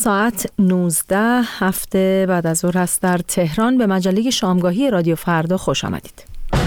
ساعت 19 هفته بعد از ظهر است در تهران. به مجله شامگاهی رادیو فردا خوش آمدید.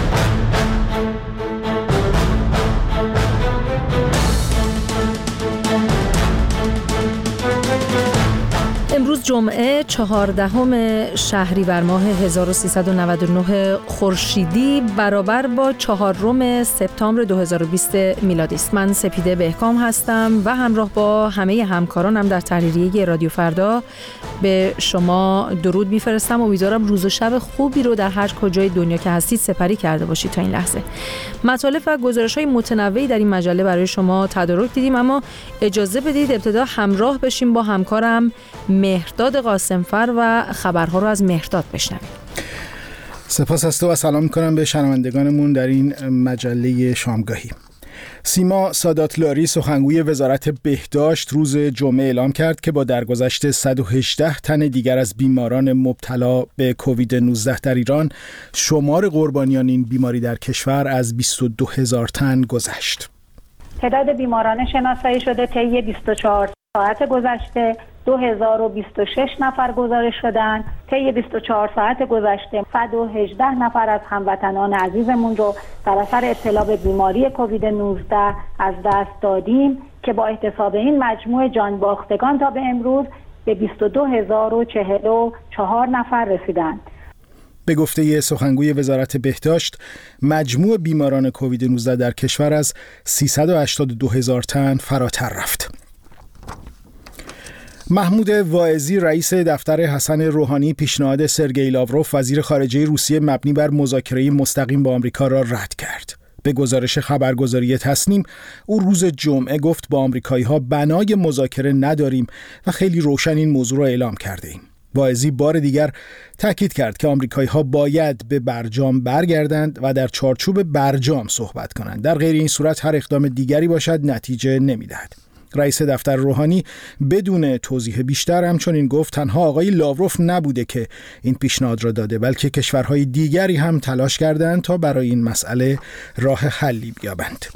امروز جمعه 14 شهریور ماه 1399 خورشیدی برابر با 4 سپتامبر 2020 میلادی است. من سپیده بهکام هستم و همراه با همه همکارانم در تحریریه رادیو فردا به شما درود میفرستم. امیدوارم روز و شب خوبی رو در هر کجای دنیا که هستید سپری کرده باشید. تا این لحظه مطالب و گزارش‌های متنوعی در این مجله برای شما تدارک دیدیم، اما اجازه بدید ابتدا همراه بشیم با همکارم مهرداد قاسمفر و خبرها رو از مهرداد بشنویم. سپاس از تو و سلام می‌کنم به شنوندگانمون در این مجله شامگاهی. سیما ساداتلاری سخنگوی وزارت بهداشت روز جمعه اعلام کرد که با درگذشت 118 تن دیگر از بیماران مبتلا به کووید 19 در ایران، شمار قربانیان این بیماری در کشور از 22,000 تن گذشت. تعداد بیماران شناسایی شده طی 24 ساعت گذشته 2026 نفر گزارش شدند. طی 24 ساعت گذشته 118 نفر از هموطنان عزیزمون رو در اثر ابتلا به بیماری کووید 19 از دست دادیم که با احتساب این مجموع جان باختگان تا به امروز به 22,044 نفر رسیدند. به گفته سخنگوی وزارت بهداشت، مجموع بیماران کووید 19 در کشور از 382,000 تن فراتر رفت. محمود واعظی رئیس دفتر حسن روحانی پیشنهاد سرگئی لاوروف وزیر خارجه روسیه مبنی بر مذاکره مستقیم با آمریکا را رد کرد. به گزارش خبرگزاری تصنیم، او روز جمعه گفت با آمریکایی‌ها بنای مذاکره نداریم و خیلی روشن این موضوع را اعلام کرده ایم. واعظی بار دیگر تاکید کرد که آمریکایی‌ها باید به برجام برگردند و در چارچوب برجام صحبت کنند. در غیر این صورت هر اقدام دیگری باشد نتیجه نمی‌دهد. رئیس دفتر روحانی بدون توضیح بیشتر همچنین گفت تنها آقای لاوروف نبوده که این پیشنهاد را داده، بلکه کشورهای دیگری هم تلاش کردند تا برای این مسئله راه حلی بیابند.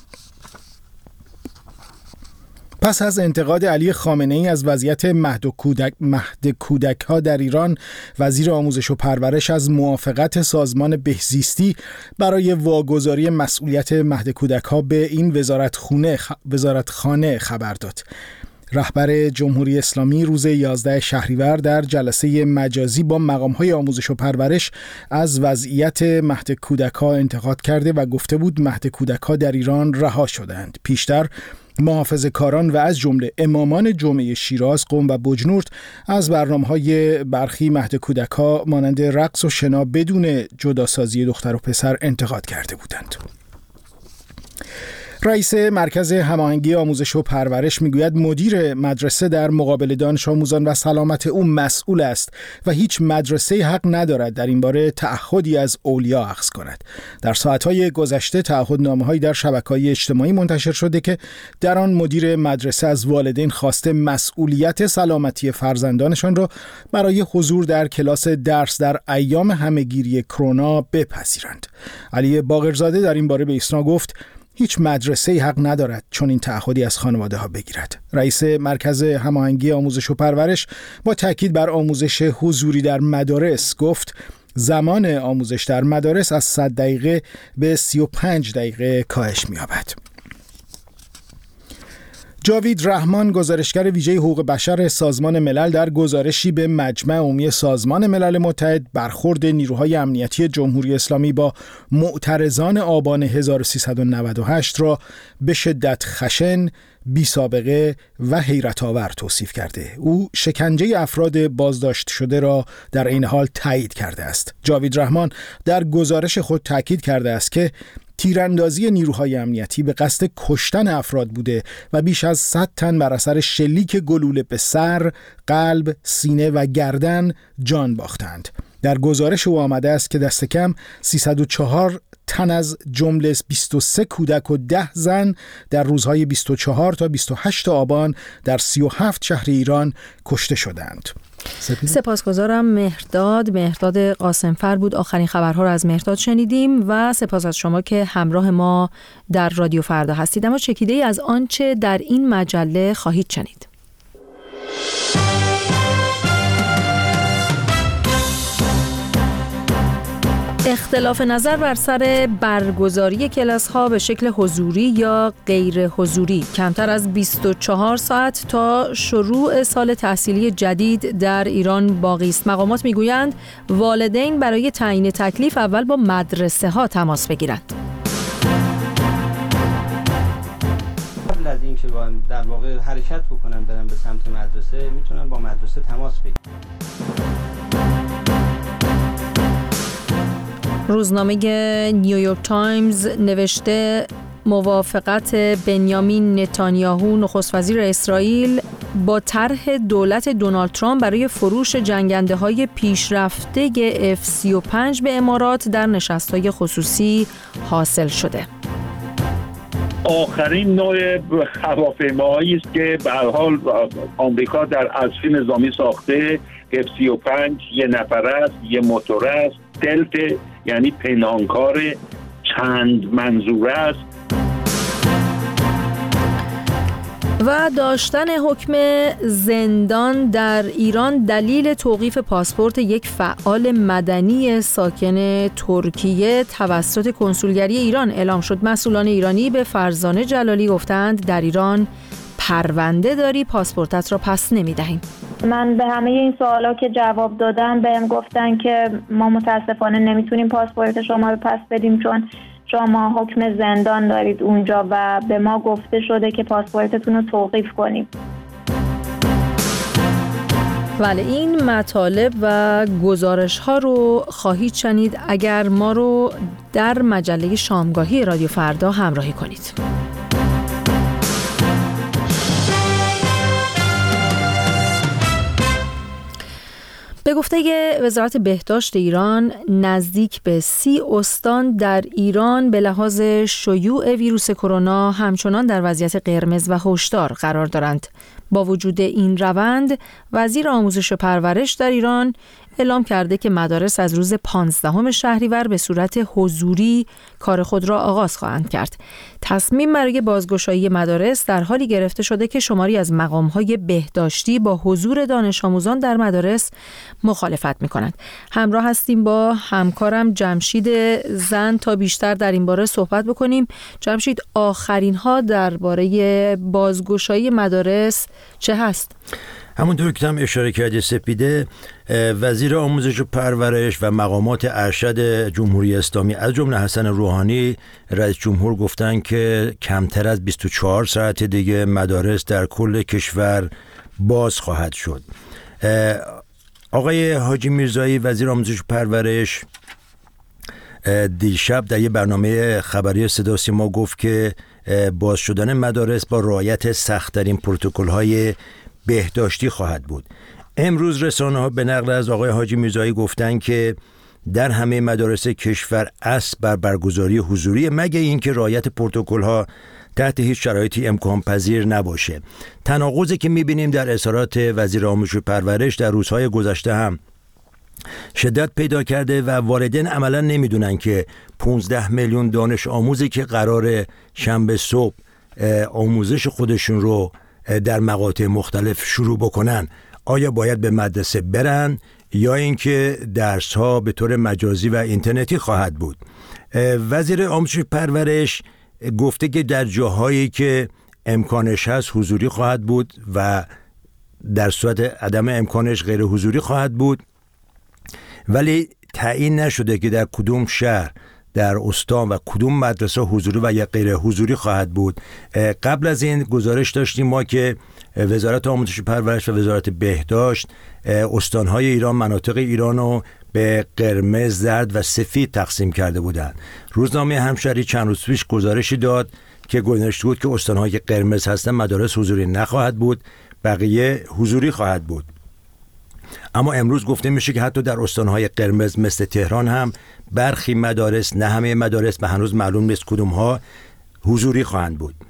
پس از انتقاد علی خامنه‌ای از وضعیت مهد کودک‌ها در ایران، وزیر آموزش و پرورش از موافقت سازمان بهزیستی برای واگذاری مسئولیت مهد کودک‌ها به این وزارتخانه خبر داد. رهبر جمهوری اسلامی روز 11 شهریور در جلسه مجازی با مقام‌های آموزش و پرورش از وضعیت مهد کودک‌ها انتقاد کرده و گفته بود مهد کودک‌ها در ایران رها شدند. پیشتر محافظه‌کاران و از جمله امامان جمعه شیراز، قم و بجنورد از برنامه‌های برخی مهد کودک‌ها مانند رقص و شنا بدون جداسازی دختر و پسر انتقاد کرده بودند. رئیس مرکز هماهنگی آموزش و پرورش میگوید مدیر مدرسه در مقابل دانش آموزان و سلامت او مسئول است و هیچ مدرسه حق ندارد در این باره تعهدی از اولیا اخذ کند. در ساعت‌های گذشته تعهدنامه‌هایی در شبکه‌های اجتماعی منتشر شده که در آن مدیر مدرسه از والدین خواسته مسئولیت سلامتی فرزندانشان را برای حضور در کلاس درس در ایام همه‌گیری کرونا بپذیرند. علی باقرزاده در این باره به ایسنا گفت هیچ مدرسه‌ای حق ندارد چون این تعهدی از خانواده‌ها بگیرد. رئیس مرکز هماهنگی آموزش و پرورش با تاکید بر آموزش حضوری در مدارس گفت زمان آموزش در مدارس از 100 دقیقه به 35 دقیقه کاهش می‌یابد. جاوید رحمان، گزارشگر ویژه حقوق بشر سازمان ملل، در گزارشی به مجمع عمومی سازمان ملل متحد برخورد نیروهای امنیتی جمهوری اسلامی با معترضان آبان 1398 را به شدت خشن، بی سابقه و حیرت آور توصیف کرده. او شکنجه افراد بازداشت شده را در این حال تایید کرده است. جاوید رحمان در گزارش خود تاکید کرده است که تیراندازی نیروهای امنیتی به قصد کشتن افراد بوده و بیش از 100 تن بر اثر شلیک گلوله به سر، قلب، سینه و گردن جان باختند. در گزارش او آمده است که دست کم 304 تن از جمله 23 کودک و 10 زن در روزهای 24 تا 28 آبان در 37 شهر ایران کشته شدند. سپاسگزارم مهرداد قاسمفر بود. آخرین خبرها رو از مهرداد شنیدیم و سپاس از شما که همراه ما در رادیو فردا هستید. اما چکیده‌ای از آنچه در این مجله خواهید شنید. اختلاف نظر بر سر برگزاری کلاس‌ها به شکل حضوری یا غیر حضوری کمتر از 24 ساعت تا شروع سال تحصیلی جدید در ایران باقی است. مقامات میگویند والدین برای تعیین تکلیف اول با مدرسه‌ها تماس بگیرند. قبل از اینکه در واقع حرکت بکنن برن به سمت مدرسه میتونن با مدرسه تماس بگیرن. روزنامه نیویورک تایمز نوشته موافقت بنیامین نتانیاهو نخست وزیر اسرائیل با طرح دولت دونالد ترامپ برای فروش جنگنده‌های پیشرفته F-35 به امارات در نشست‌های خصوصی حاصل شده. آخرین نوع هواپیماهایی است که به هر حال آمریکا در عصر نظامی ساخته. F-35 یه نفر است، یه موتور است، دلت یعنی پنهانکار چند منظوره است. و داشتن حکم زندان در ایران دلیل توقیف پاسپورت یک فعال مدنی ساکن ترکیه توسط کنسولگری ایران اعلام شد. مسئولان ایرانی به فرزانه جلالی گفتند در ایران پرونده داری، پاسپورتت را پس نمی‌دهیم. من به همه این سوالا که جواب دادم بهم گفتن که ما متاسفانه نمیتونیم پاسپورت شما رو پس بدیم چون شما حکم زندان دارید اونجا و به ما گفته شده که پاسپورتتون رو توقیف کنیم. بله، این مطالب و گزارش ها رو خواهید شنید اگر ما رو در مجله شامگاهی رادیو فردا همراهی کنید. به گفته وزارت بهداشت ایران نزدیک به 30 استان در ایران به لحاظ شیوع ویروس کرونا همچنان در وضعیت قرمز و هشدار قرار دارند. با وجود این روند وزیر آموزش و پرورش در ایران اعلام کرده که مدارس از روز 15 شهریور به صورت حضوری کار خود را آغاز خواهند کرد. تصمیم برای بازگشایی مدارس در حالی گرفته شده که شماری از مقام‌های بهداشتی با حضور دانش آموزان در مدارس مخالفت می‌کنند. همراه هستیم با همکارم جمشید زند تا بیشتر در این باره صحبت بکنیم. جمشید، آخرین‌ها درباره بازگشایی مدارس چه هست؟ همونطور که هم اشاره کردی سپیده، وزیر آموزش و پرورش و مقامات ارشد جمهوری اسلامی از جمله حسن روحانی رئیس جمهور گفتن که کمتر از 24 ساعت دیگه مدارس در کل کشور باز خواهد شد. آقای حاجی میرزایی وزیر آموزش و پرورش دیشب در یه برنامه خبری صدا و سیما گفت که باز شدن مدارس با رعایت سخت‌ترین پروتکل‌های بهداشتی خواهد بود. امروز رسانه‌ها به نقل از آقای حاجی میرزایی گفتن که در همه مدارس کشور اصل بر برگزاری حضوری مگه اینکه رعایت پروتکل‌ها تحت هیچ شرایطی امکان پذیر نباشه. تناقضی که می‌بینیم در اظهارات وزیر آموزش و پرورش در روزهای گذشته هم شدت پیدا کرده و والدین عملا نمیدونن که 15 میلیون دانش آموزی که قرار شنبه صبح آموزش خودشون رو در مقاطع مختلف شروع بکنن آیا باید به مدرسه برن یا اینکه درس ها به طور مجازی و اینترنتی خواهد بود. وزیر آموزش و پرورش گفته که در جاهایی که امکانش هست حضوری خواهد بود و در صورت عدم امکانش غیر حضوری خواهد بود، ولی تعیین نشده که در کدوم شهر، در استان و کدوم مدرسه حضوری و یا غیر حضوری خواهد بود. قبل از این گزارش داشتیم ما که وزارت آموزش و پرورش و وزارت بهداشت استانهای ایران، مناطق ایران رو به قرمز، زرد و سفید تقسیم کرده بودند. روزنامه همشهری چند روز پیش گزارشی داد که گزارش بود که استانهایی که قرمز هستن مدارس حضوری نخواهد بود، بقیه حضوری خواهد بود. اما امروز گفته میشه که حتی در استانهای قرمز مثل تهران هم برخی مدارس، نه همه مدارس و هنوز معلوم نیست کدومها، حضوری خواهند بود.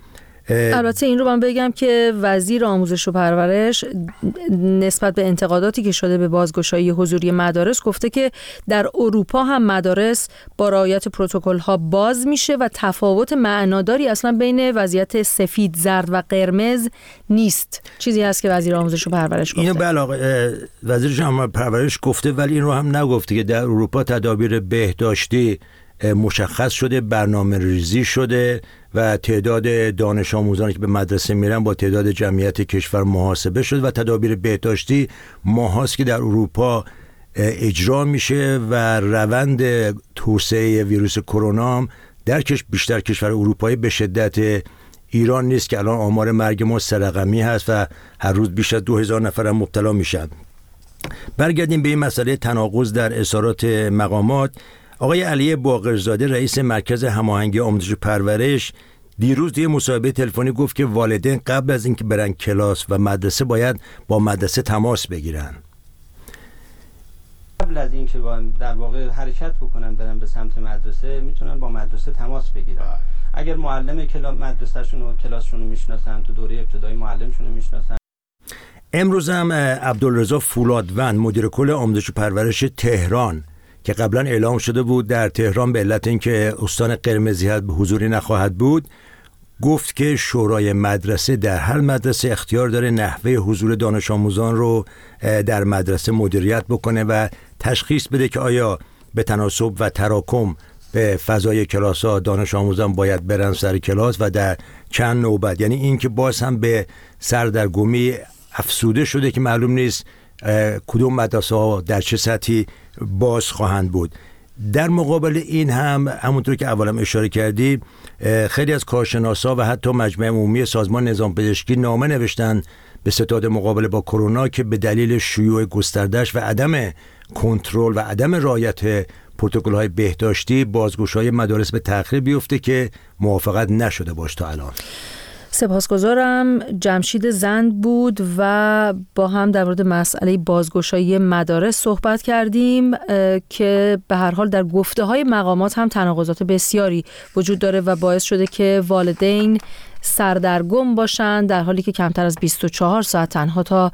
البته این رو من بگم که وزیر آموزش و پرورش نسبت به انتقاداتی که شده به بازگشایی حضوری مدارس گفته که در اروپا هم مدارس با رعایت پروتکل‌ها باز میشه و تفاوت معناداری اصلا بین وضعیت سفید، زرد و قرمز نیست. چیزی هست که وزیر آموزش و پرورش گفته. اینو بله وزیر آموزش و پرورش گفته، ولی این رو هم نگفته که در اروپا تدابیر بهداشتی مشخص شده، برنامه ریزی شده و تعداد دانش آموزانی که به مدرسه میرن با تعداد جمعیت کشور محاسبه شده و تدابیر بهداشتی ماهاست که در اروپا اجرا میشه و روند توسعه ویروس کرونا هم در بیشتر کشور اروپایی به شدت ایران نیست که الان آمار مرگ ما 3 رقمی هست و هر روز بیش از 2000 نفر هم مبتلا میشن. برگردیم به این مسئله تناقض در اظهارات مقامات. آقای علی باقرزاده رئیس مرکز هماهنگی آموزش و پرورش دیروز توی مصاحبه تلفنی گفت که والدین قبل از اینکه برن کلاس و مدرسه باید با مدرسه تماس بگیرن. قبل از اینکه در واقع حرکت بکنن برن به سمت مدرسه میتونن با مدرسه تماس بگیرن. اگر معلم مدرسه‌شون و کلاسشون رو میشناسن، تو دوره ابتدایی معلمشون رو میشناسن. امروز هم عبدالرضا فولادوند مدیر کل آموزش و پرورش تهران که قبلا اعلام شده بود در تهران به علت اینکه استان قرمزی حضوری نخواهد بود، گفت که شورای مدرسه در هر مدرسه اختیار داره نحوه حضور دانش آموزان رو در مدرسه مدیریت بکنه و تشخیص بده که آیا به تناسب و تراکم به فضای کلاس ها دانش آموزان باید برن سر کلاس و در چند نوبت. یعنی این که باز هم به سردرگمی افسوده شده که معلوم نیست کدوم مدرسه ها در چه سطحی باز خواهند بود. در مقابل این هم همونطور که اولم اشاره کردی خیلی از کارشناسا و حتی مجمع عمومی سازمان نظام پزشکی نامه نوشتن به ستاد مقابله با کرونا که به دلیل شیوع گسترده‌اش و عدم کنترل و عدم رعایت پروتکل‌های بهداشتی بازگشایی مدارس به تأخیر بیفته که موافقت نشده باش تا الان. سپاسگزارم. جمشید زند بود و با هم در مورد مسئله بازگشایی مدارس صحبت کردیم که به هر حال در گفته‌های مقامات هم تناقضات بسیاری وجود داره و باعث شده که والدین سردرگم باشند در حالی که کمتر از 24 ساعت تنها تا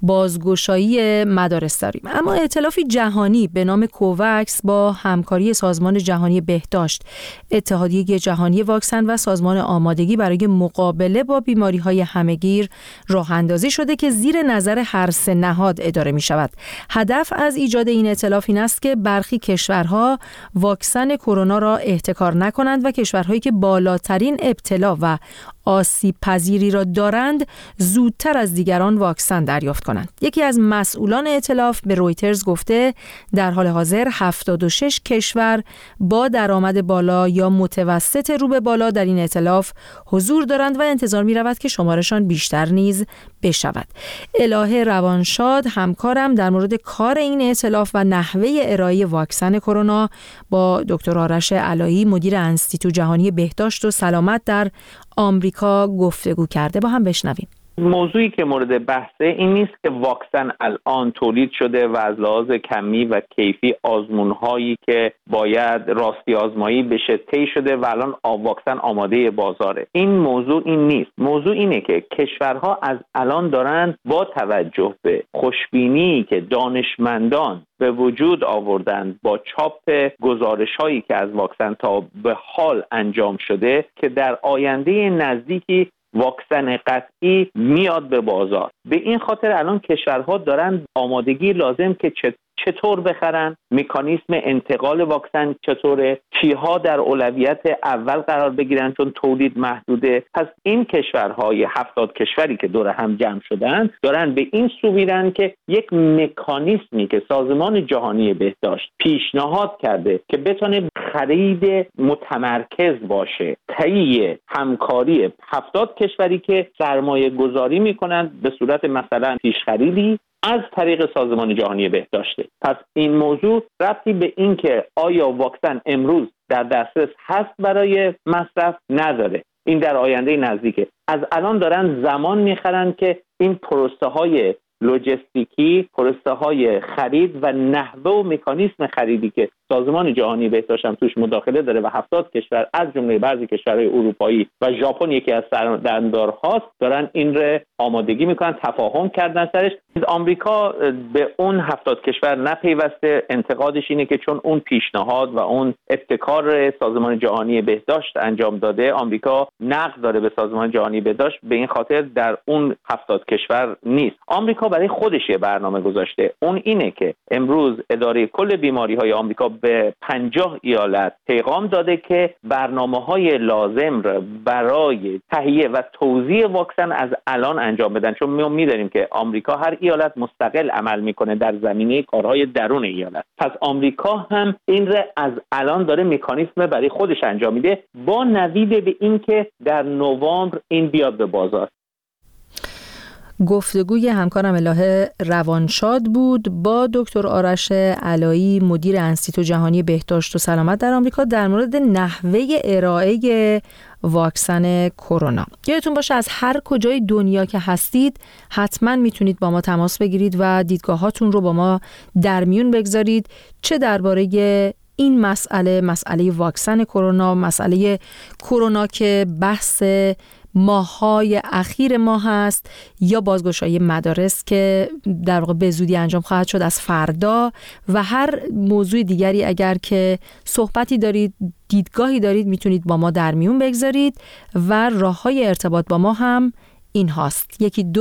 بازگشایی مدارس داریم. اما ائتلافی جهانی به نام کووکس با همکاری سازمان جهانی بهداشت، اتحادیه جهانی واکسن و سازمان آمادگی برای مقابله با بیماری‌های همه‌گیر راه اندازی شده که زیر نظر هر سه نهاد اداره می شود. هدف از ایجاد این ائتلاف این است که برخی کشورها واکسن کرونا را احتکار نکنند و کشورهایی که بالاترین ابتلا و آسیب پذیری را دارند زودتر از دیگران واکسن دریافت کنند. یکی از مسئولان ائتلاف به رویترز گفته در حال حاضر 76 کشور با درآمد بالا یا متوسط رو به بالا در این ائتلاف حضور دارند و انتظار می رود که شمارشان بیشتر نیز بشود. الهه روانشاد همکارم در مورد کار این ائتلاف و نحوه ارائه واکسن کرونا با دکتر آرش علایی مدیر انستیتو جهانی بهداشت و سلامت در آمریکا گفتگو کرده. با هم بشنویم. موضوعی که مورد بحثه این نیست که واکسن الان تولید شده و از لحاظ کمی و کیفی آزمون‌هایی که باید راستی آزمایی بشه طی شده و الان واکسن آماده بازاره. این موضوع این نیست. موضوع اینه که کشورها از الان دارن با توجه به خوشبینی که دانشمندان به وجود آوردن با چاپ گزارش‌هایی که از واکسن تا به حال انجام شده که در آینده نزدیکی واکسن قطعی میاد به بازار. به این خاطر الان کشورها دارن آمادگی لازم که چطور بخرن، مکانیزم انتقال واکسن چطوره، کیها در اولویت اول قرار بگیرن چون تولید محدوده. پس این کشورهای 70 کشوری که دور هم جمع شدن دارن به این سو میرن که یک مکانیزمی که سازمان جهانی بهداشت پیشنهاد کرده که بتونه خرید متمرکز باشه، طی همکاری 70 کشوری که سرمایه گذاری میکنن به صورت مثلا پیش خریدی از طریق سازمان جهانی بهداشت. پس این موضوع ربطی به این که آیا واکسن امروز در دسترس هست برای مصرف نداره. این در آینده نزدیکه. از الان دارن زمان میخرن که این پروسه های لوجستیکی، پروسه های خرید و نحوه و مکانیزم خریدی که سازمان جهانی بهداشت هم توش مداخله داره و 70 کشور از جمله بعضی کشورهای اروپایی و ژاپن یکی از سردمدارهاست دارن این رو آمادگی میکنن، تفاهم کردن سرش. آمریکا به اون 70 کشور نپیوسته. انتقادش اینه که چون اون پیشنهاد و اون ابتکار سازمان جهانی بهداشت انجام داده، آمریکا نقد داره به سازمان جهانی بهداشت، به این خاطر در اون 70 کشور نیست. آمریکا برای خودش یه برنامه گذاشته، اون اینه که امروز اداره کل بیماری‌های آمریکا به 50 ایالت پیغام داده که برنامه‌های لازم را برای تهیه و توزیع واکسن از الان انجام بدن، چون ما می‌دونیم که آمریکا هر ایالت مستقل عمل میکنه در زمینه کارهای درون ایالت. پس آمریکا هم این را از الان داره مکانیزم برای خودش انجام میده با نوید به این که در نوامبر این بیاد به بازار. گفتگوی همکارم الهه روانشاد بود با دکتر آرش علایی، مدیر انستیتو جهانی بهداشت و سلامت در آمریکا، در مورد نحوه ارائه واکسن کرونا. یادتون باشه از هر کجای دنیا که هستید حتما میتونید با ما تماس بگیرید و دیدگاهاتون رو با ما در میون بگذارید، چه درباره این مسئله واکسن کرونا، مسئله کرونا که بحث ماه‌های اخیر ما هست، یا بازگشایی مدارس که در واقع به زودی انجام خواهد شد از فردا، و هر موضوع دیگری اگر که صحبتی دارید، دیدگاهی دارید، میتونید با ما در میون بگذارید و راه‌های ارتباط با ما هم این هاست: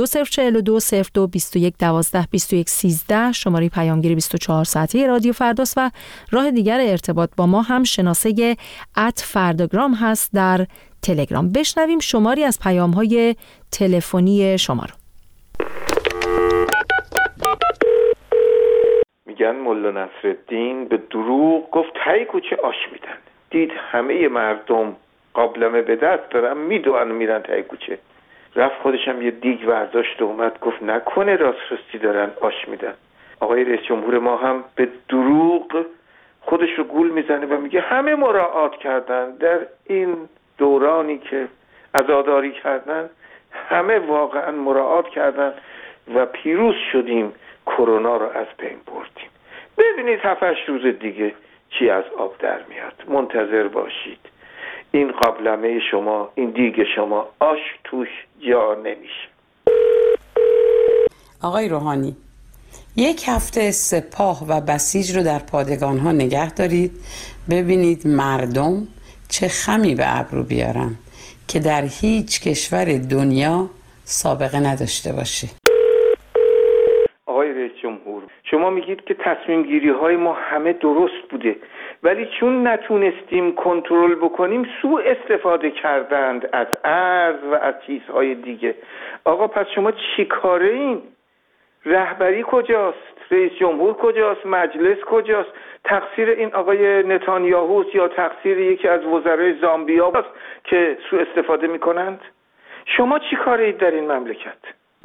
1-2002-02-21-12-21-13 شماره پیامگیری 24 ساعته رادیو فرداست، و راه دیگر ارتباط با ما هم شناسه @فرداگرام هست در تلگرام. بشنویم شماری از پیام‌های تلفنی شما رو. میگن ملا نصرالدین به دروغ گفت تای کوچه آش میدن، دید همه مردم قابلمه به دست دارن میدوئن میرن تای کوچه، رفت خودشم یه دیگ برداشت و اومد گفت نکنه راست راستی دارن آش میدن. آقای رئیس جمهور ما هم به دروغ خودش رو گول میزنه و میگه همه مراعات کردن در این دورانی که عزاداری کردن، همه واقعا مراعات کردن و پیروز شدیم، کرونا رو از بین بردیم. ببینید 7-8 روز دیگه چی از آب در میاد، منتظر باشید. این قابلمه شما، این دیگ شما آش توش جا نمیشه. آقای روحانی، 1 هفته سپاه و بسیج رو در پادگان ها نگه دارید، ببینید مردم چه خمی به ابرو بیارن که در هیچ کشور دنیا سابقه نداشته باشه. آقای رئیس جمهور، شما میگید که تصمیم گیری های ما همه درست بوده، ولی چون نتونستیم کنترل بکنیم سوء استفاده کردند از ارز و از چیزهای دیگه. آقا پس شما چی کاره این؟ رهبری کجاست؟ رئیس جمهور کجاست؟ مجلس کجاست؟ تقصیر این آقای نتانیاهوست یا تقصیر یکی از وزرای زامبیا است که سوء استفاده میکنند؟ شما چی کاره اید در این مملکت؟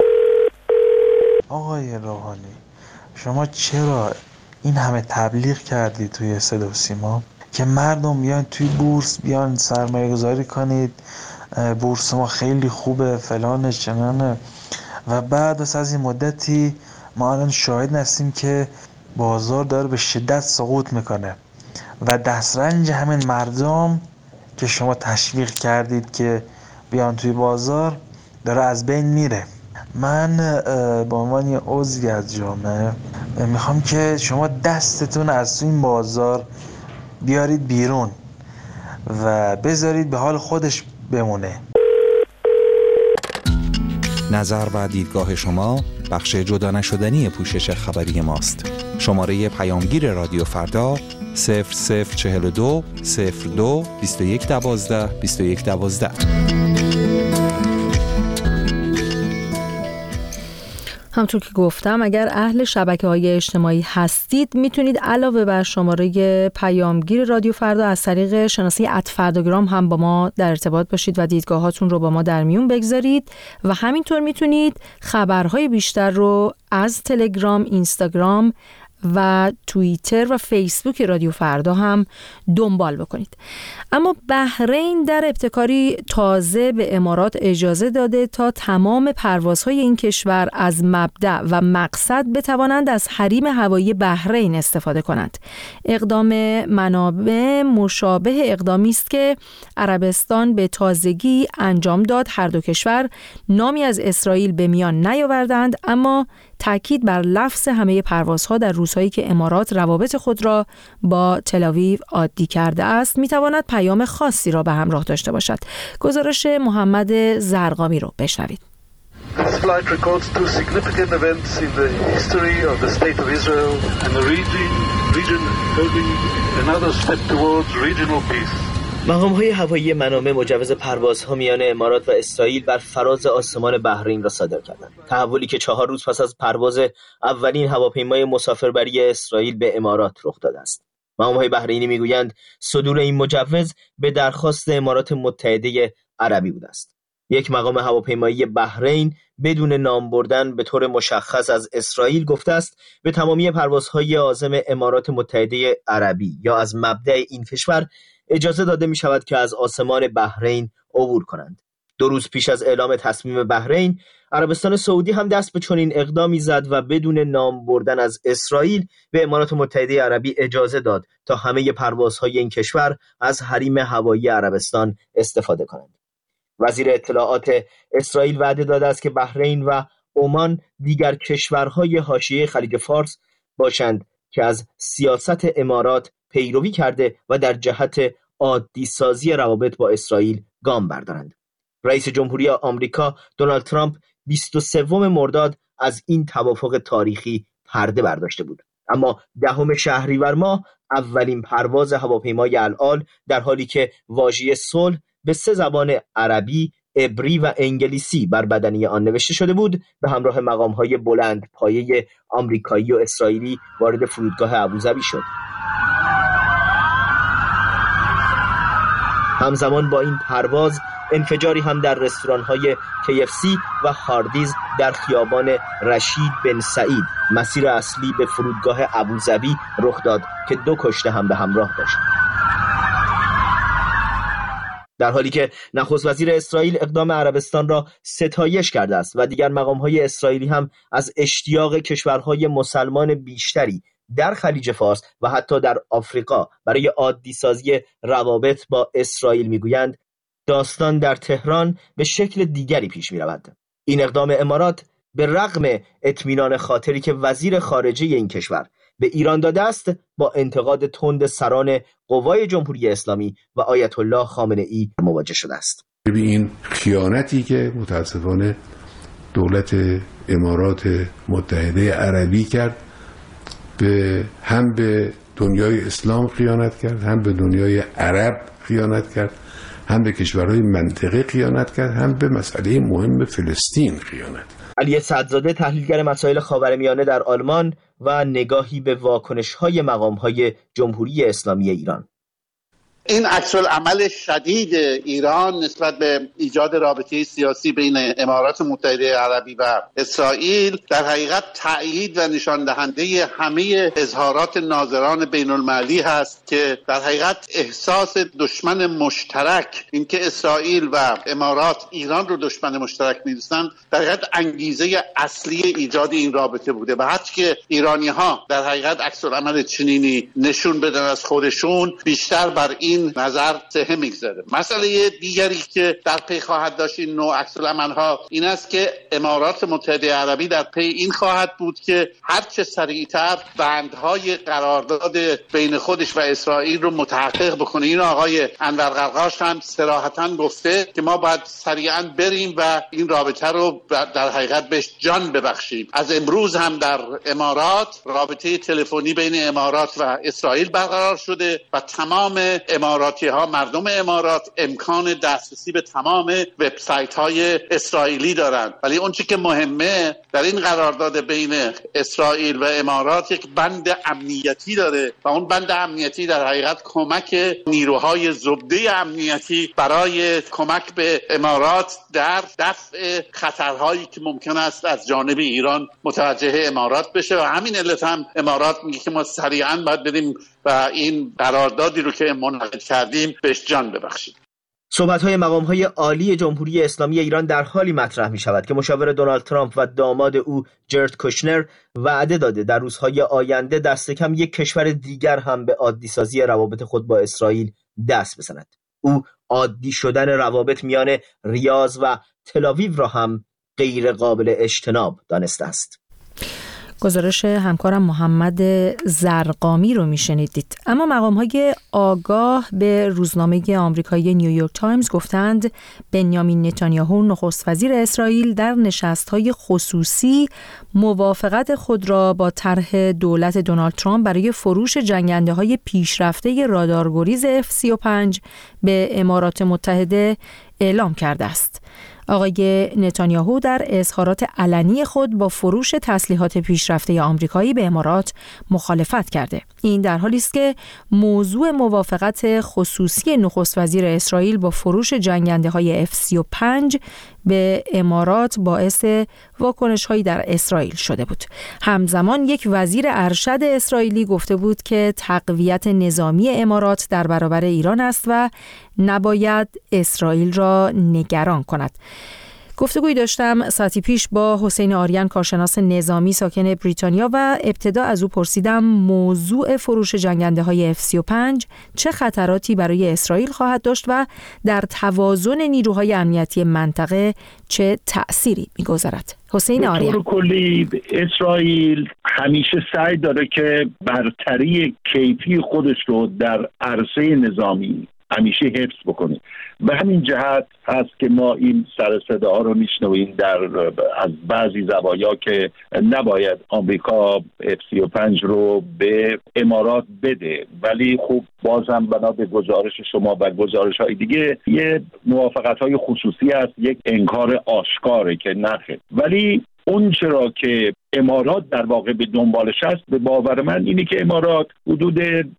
آقای روحانی، شما چرا این همه تبلیغ کردی توی صدا و سیما که مردم بیان توی بورس، بیان سرمایه گذاری کنید، بورس ما خیلی خوبه فلانه چنانه، و بعد از این مدتی ما الان شاهد هستیم که بازار داره به شدت سقوط میکنه و دسترنج همین مردم که شما تشویق کردید که بیان توی بازار داره از بین میره. من به عنوان یه عضوی از جامعه میخوام که شما دستتون از توی این بازار بیارید بیرون و بذارید به حال خودش بمونه. نظر و دیدگاه شما بخش جدا نشدنی پوشش خبری ماست. شماره پیامگیر رادیو فردا 0042 02 21 12 21 12. همونطور که گفتم اگر اهل شبکه‌های اجتماعی هستید میتونید علاوه بر شماره پیامگیر رادیو فردا از طریق شناسه @فرداگرام هم با ما در ارتباط باشید و دیدگاهاتون رو با ما در میون بگذارید و همینطور میتونید خبرهای بیشتر رو از تلگرام، اینستاگرام و توییتر و فیسبوک رادیو فردا هم دنبال بکنید. اما بحرین در ابتکاری تازه به امارات اجازه داده تا تمام پروازهای این کشور از مبدأ و مقصد بتوانند از حریم هوایی بحرین استفاده کنند. اقدام منابع مشابه اقدامی است که عربستان به تازگی انجام داد. هر دو کشور نامی از اسرائیل به میان نیاوردند، اما تأکید بر لفظ همه پروازها در روزهایی که امارات روابط خود را با تل‌آویو عادی کرده است میتواند پیام خاصی را به همراه داشته باشد. گزارش محمد زرقامی رو بشنوید. This flight records two significant events in the history of the State of Israel and the region holding another step towards regional peace. مقام‌های هوایی منامه مجوز پروازها میان امارات و اسرائیل بر فراز آسمان بحرین را صادر کردند. تحولی که 4 روز پس از پرواز اولین هواپیمای مسافربری اسرائیل به امارات رخ داده است. مقام‌های بحرینی میگویند صدور این مجوز به درخواست امارات متحده عربی بوده است. یک مقام هواپیمایی بحرین بدون نام بردن به طور مشخص از اسرائیل گفته است به تمامی پروازهای عازم امارات متحده عربی یا از مبدأ این کشور اجازه داده می شود که از آسمان بحرین عبور کنند. 2 روز پیش از اعلام تصمیم بحرین، عربستان سعودی هم دست به چنین اقدامی زد و بدون نام بردن از اسرائیل به امارات متحده عربی اجازه داد تا همه پروازهای این کشور از حریم هوایی عربستان استفاده کنند. وزیر اطلاعات اسرائیل وعده داده است که بحرین و عمان دیگر کشورهای حاشیه خلیج فارس باشند که از سیاست امارات پیروی کرده و در جهت عادی سازی روابط با اسرائیل گام بردارند. رئیس جمهوری آمریکا دونالد ترامپ 23 مرداد از این توافق تاریخی پرده برداشته بود. اما 10 شهریور ماه اولین پرواز هواپیمای العال در حالی که واژه صلح به 3 زبان عربی، عبری و انگلیسی بر بدنه آن نوشته شده بود به همراه مقام‌های بلند پایه آمریکایی و اسرائیلی وارد فرودگاه ابوظبی شد. همزمان با این پرواز انفجاری هم در رستوران‌های KFC و هاردیز در خیابان رشید بن سعید مسیر اصلی به فرودگاه ابوظبی رخ داد که 2 کشته هم به همراه داشت. در حالی که نخست وزیر اسرائیل اقدام عربستان را ستایش کرده است و دیگر مقام‌های اسرائیلی هم از اشتیاق کشورهای مسلمان بیشتری در خلیج فارس و حتی در آفریقا برای عادی سازی روابط با اسرائیل میگویند، داستان در تهران به شکل دیگری پیش می‌رود. این اقدام امارات به رغم اطمینان خاطری که وزیر خارجه این کشور به ایران داده است با انتقاد تند سران قوای جمهوری اسلامی و آیت الله خامنه ای مواجه شده است. این خیانتی که متاسفانه دولت امارات متحده عربی کرد هم به دنیای اسلام خیانت کرد، هم به دنیای عرب خیانت کرد، هم به کشورهای منطقه خیانت کرد، هم به مسئله مهم فلسطین خیانت. علی سعدزاده تحلیلگر مسائل خاورمیانه در آلمان و نگاهی به واکنش‌های مقام‌های جمهوری اسلامی ایران. این عکس‌العمل شدید ایران نسبت به ایجاد رابطه سیاسی بین امارات متحده عربی و اسرائیل در حقیقت تأیید و نشان دهنده همه اظهارات ناظران بین المللی هست که در حقیقت احساس دشمن مشترک، اینکه اسرائیل و امارات ایران رو دشمن مشترک می‌دونن، در حقیقت انگیزه اصلی ایجاد این رابطه بوده و هرچی که ایرانی‌ها در حقیقت عکس‌العمل چنینی نشون بدن از خودشون، بیشتر بر این نظر سهه میگذاره. مسئله دیگری که در پی خواهد داشت این نوع عکس‌العمل‌ها این است که امارات متحده عربی در پی این خواهد بود که هرچه سریعتر بندهای قرارداد بین خودش و اسرائیل رو متحقق بکنه. این آقای انور قرقاش هم صراحتاً گفته که ما باید سریعاً بریم و این رابطه رو در حقیقت بهش جان ببخشیم. از امروز هم در امارات رابطه تلفنی بین امارات و اسرائیل برقرار شده و تمام اماراتی ها، مردم امارات امکان دسترسی به تمام وبسایت های اسرائیلی دارند، ولی اون چیزی که مهمه در این قرارداد بین اسرائیل و امارات یک بند امنیتی داره و اون بند امنیتی در حقیقت کمک نیروهای زبده امنیتی برای کمک به امارات در دفع خطرهایی که ممکن است از جانب ایران متوجه امارات بشه و همین علت هم امارات میگه که ما سریعا باید بریم و این قراردادی رو که منعقد کردیم بهش جان ببخشیم. صحبت‌های مقام‌های عالی جمهوری اسلامی ایران در حالی مطرح می‌شود که مشاور دونالد ترامپ و داماد او جرد کوشنر وعده داده در روزهای آینده دست کم یک کشور دیگر هم به عادی‌سازی روابط خود با اسرائیل دست بزند. او عادی شدن روابط میان ریاض و تل‌آویو را هم غیر قابل اجتناب دانسته است. گزارش همکارم محمد زرقامی رو میشنیدید. اما مقام‌های آگاه به روزنامه آمریکایی نیویورک تایمز گفتند بنیامین نتانیاهو نخست وزیر اسرائیل در نشست‌های خصوصی موافقت خود را با طرح دولت دونالد ترامپ برای فروش جنگنده‌های پیشرفته رادارگریز F-35 به امارات متحده اعلام کرده است. آقای نتانیاهو در اظهارات علنی خود با فروش تسلیحات پیشرفته آمریکایی به امارات مخالفت کرده. این در حالی است که موضوع موافقت خصوصی نخست وزیر اسرائیل با فروش جنگنده‌های F-35 به امارات باعث واکنش‌هایی در اسرائیل شده بود. همزمان یک وزیر ارشد اسرائیلی گفته بود که تقویت نظامی امارات در برابر ایران است و نباید اسرائیل را نگران کند. گفتگویی داشتم ساعتی پیش با حسین آریان، کارشناس نظامی ساکن بریتانیا، و ابتدا از او پرسیدم موضوع فروش جنگنده‌های F-35 چه خطراتی برای اسرائیل خواهد داشت و در توازن نیروهای امنیتی منطقه چه تأثیری می‌گذارد. حسین آریان: به طور کلی اسرائیل همیشه سعی داره که برتری کیفی خودش رو در عرصه نظامی همیشه حفظ بکنه. به همین جهت هست که ما این سر صداها رو میشنویم از بعضی زوایا که نباید آمریکا F-35 رو به امارات بده، ولی خب بازم بنا به گزارش شما و گزارش‌های دیگه یه موافقت‌های خصوصی هست، یک انکار آشکاره که نخه. ولی اون چرا که امارات در واقع به دنبالش است، به باور من اینه که امارات حدود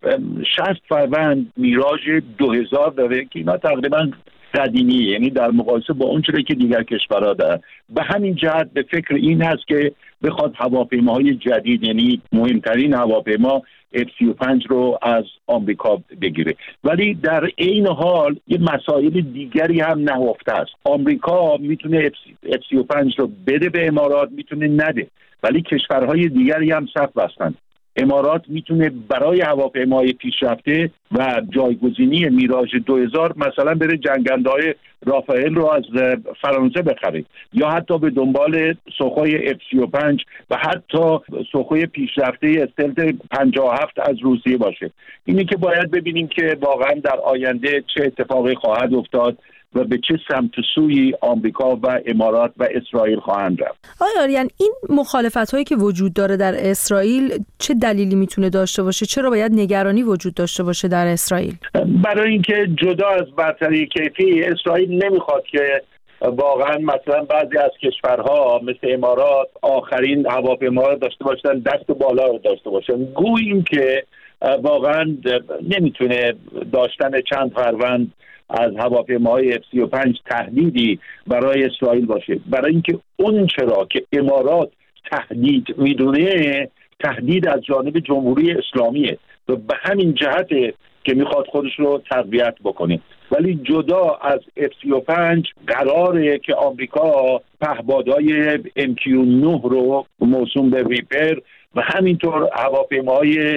60 فروند میراژ 2000 داره که اینا تقریبا قدیمیه، یعنی در مقایسه با اون چیزی که دیگر کشورها دارن. به همین جهت به فکر این هست که بخواد هواپیماهای جدید، یعنی مهمترین هواپیما F-35 رو از آمریکا بگیره. ولی در این حال یه مسائل دیگری هم نهفته است. آمریکا میتونه F-35 رو بده به امارات، میتونه نده، ولی کشورهای دیگری هم صف بستن. امارات میتونه برای هواپیمای پیشرفته و جایگزینی میراژ 2000 مثلا بره جنگنده‌های رافائل رو از فرانسه بخره، یا حتی به دنبال سوخوی F-35 و حتی سوخوی پیشرفته استلت 57 از روسیه باشه. اینی که باید ببینیم که واقعا در آینده چه اتفاقی خواهد افتاد و به چه سمت سوی آمریکا و امارات و اسرائیل خواهند رفت. آقای آریان، این مخالفت‌هایی که وجود داره در اسرائیل چه دلیلی میتونه داشته باشه؟ چرا باید نگرانی وجود داشته باشه در اسرائیل؟ برای اینکه جدا از برتری کیفی، اسرائیل نمیخواد که واقعا مثلا بعضی از کشورها مثل امارات آخرین هواپیما رو داشته باشن، دست بالا رو داشته باشن. گوییم که واقعا نمیتونه داشتن چند فروند از هواپیماهای F-35 تهدیدی برای اسرائیل باشه، برای اینکه اون چرا که امارات تهدید میدونه تهدید از جانب جمهوری اسلامیه و به همین جهته که میخواد خودش رو تقویت بکنه. ولی جدا از F-35 قراره که آمریکا پهپادهای MQ-9 رو موسوم به ریپر و همینطور هواپیماهای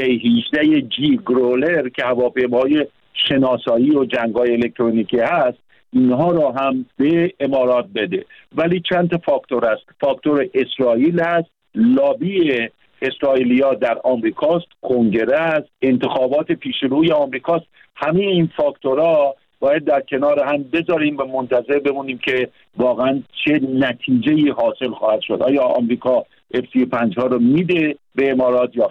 EA-18G گرولر که هواپیماهای شناسایی و جنگ‌های الکترونیکی هست، اینها را هم به امارات بده. ولی چند تا فاکتور است. فاکتور اسرائیل است، لابی اسرائیلیا در آمریکاست، کنگره است، انتخابات پیش روی آمریکاست. همه این فاکتورها باید در کنار هم بذاریم و منتظر بمونیم که واقعا چه نتیجه‌ای حاصل خواهد شد. آیا آمریکا F-35 ها رو میده به امارات یا خیر؟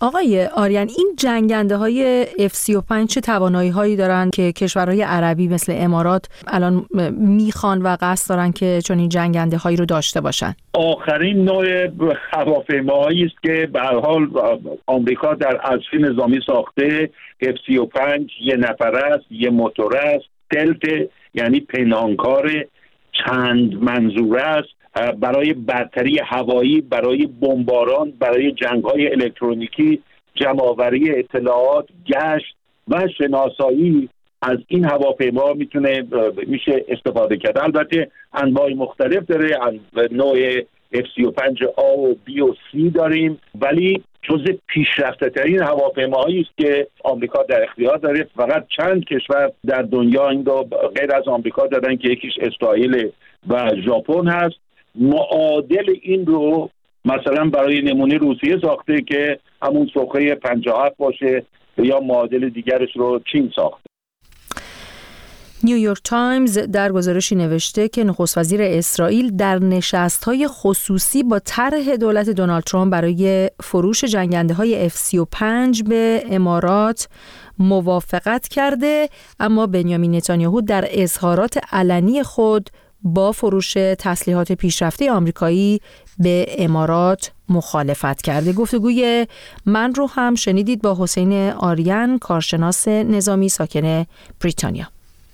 آقای آریان، این جنگنده های F-35 چه توانایی هایی دارن که کشورهای عربی مثل امارات الان میخوان و قصد دارن که چون این جنگنده هایی رو داشته باشن؟ آخرین نوع هواپیماهایی است که به هر حال آمریکا در عصر نظامی ساخته. F-35 یه نفر است، یه موتور است، دلت یعنی پنهانکار، چند منظوره است، برای برتری هوایی، برای بمباران، برای جنگ‌های الکترونیکی، جمع‌آوری اطلاعات، گشت و شناسایی. از این هواپیما میشه استفاده کرد. البته انواع مختلف داره، نوع F-35A و B و C داریم، ولی جزء پیشرفته‌ترین هواپیماهایی است که آمریکا در اختیار داره. فقط چند کشور در دنیا این رو غیر از آمریکا دارن که یکیش اسرائیل و ژاپن هست. معادل این رو مثلا برای نمونه روسیه ساخته که همون سوخه 57 باشه، یا معادل دیگرش رو چین ساخته. نیویورک تایمز در گزارشی نوشته که نخست وزیر اسرائیل در نشست‌های خصوصی با طرح دولت دونالد ترامپ برای فروش جنگنده‌های F-35 به امارات موافقت کرده، اما بنیامین نتانیاهو در اظهارات علنی خود با فروش تسلیحات پیشرفته آمریکایی به امارات مخالفت کرده. گفتگوی من رو هم شنیدید با حسین آریان، کارشناس نظامی ساکن بریتانیا.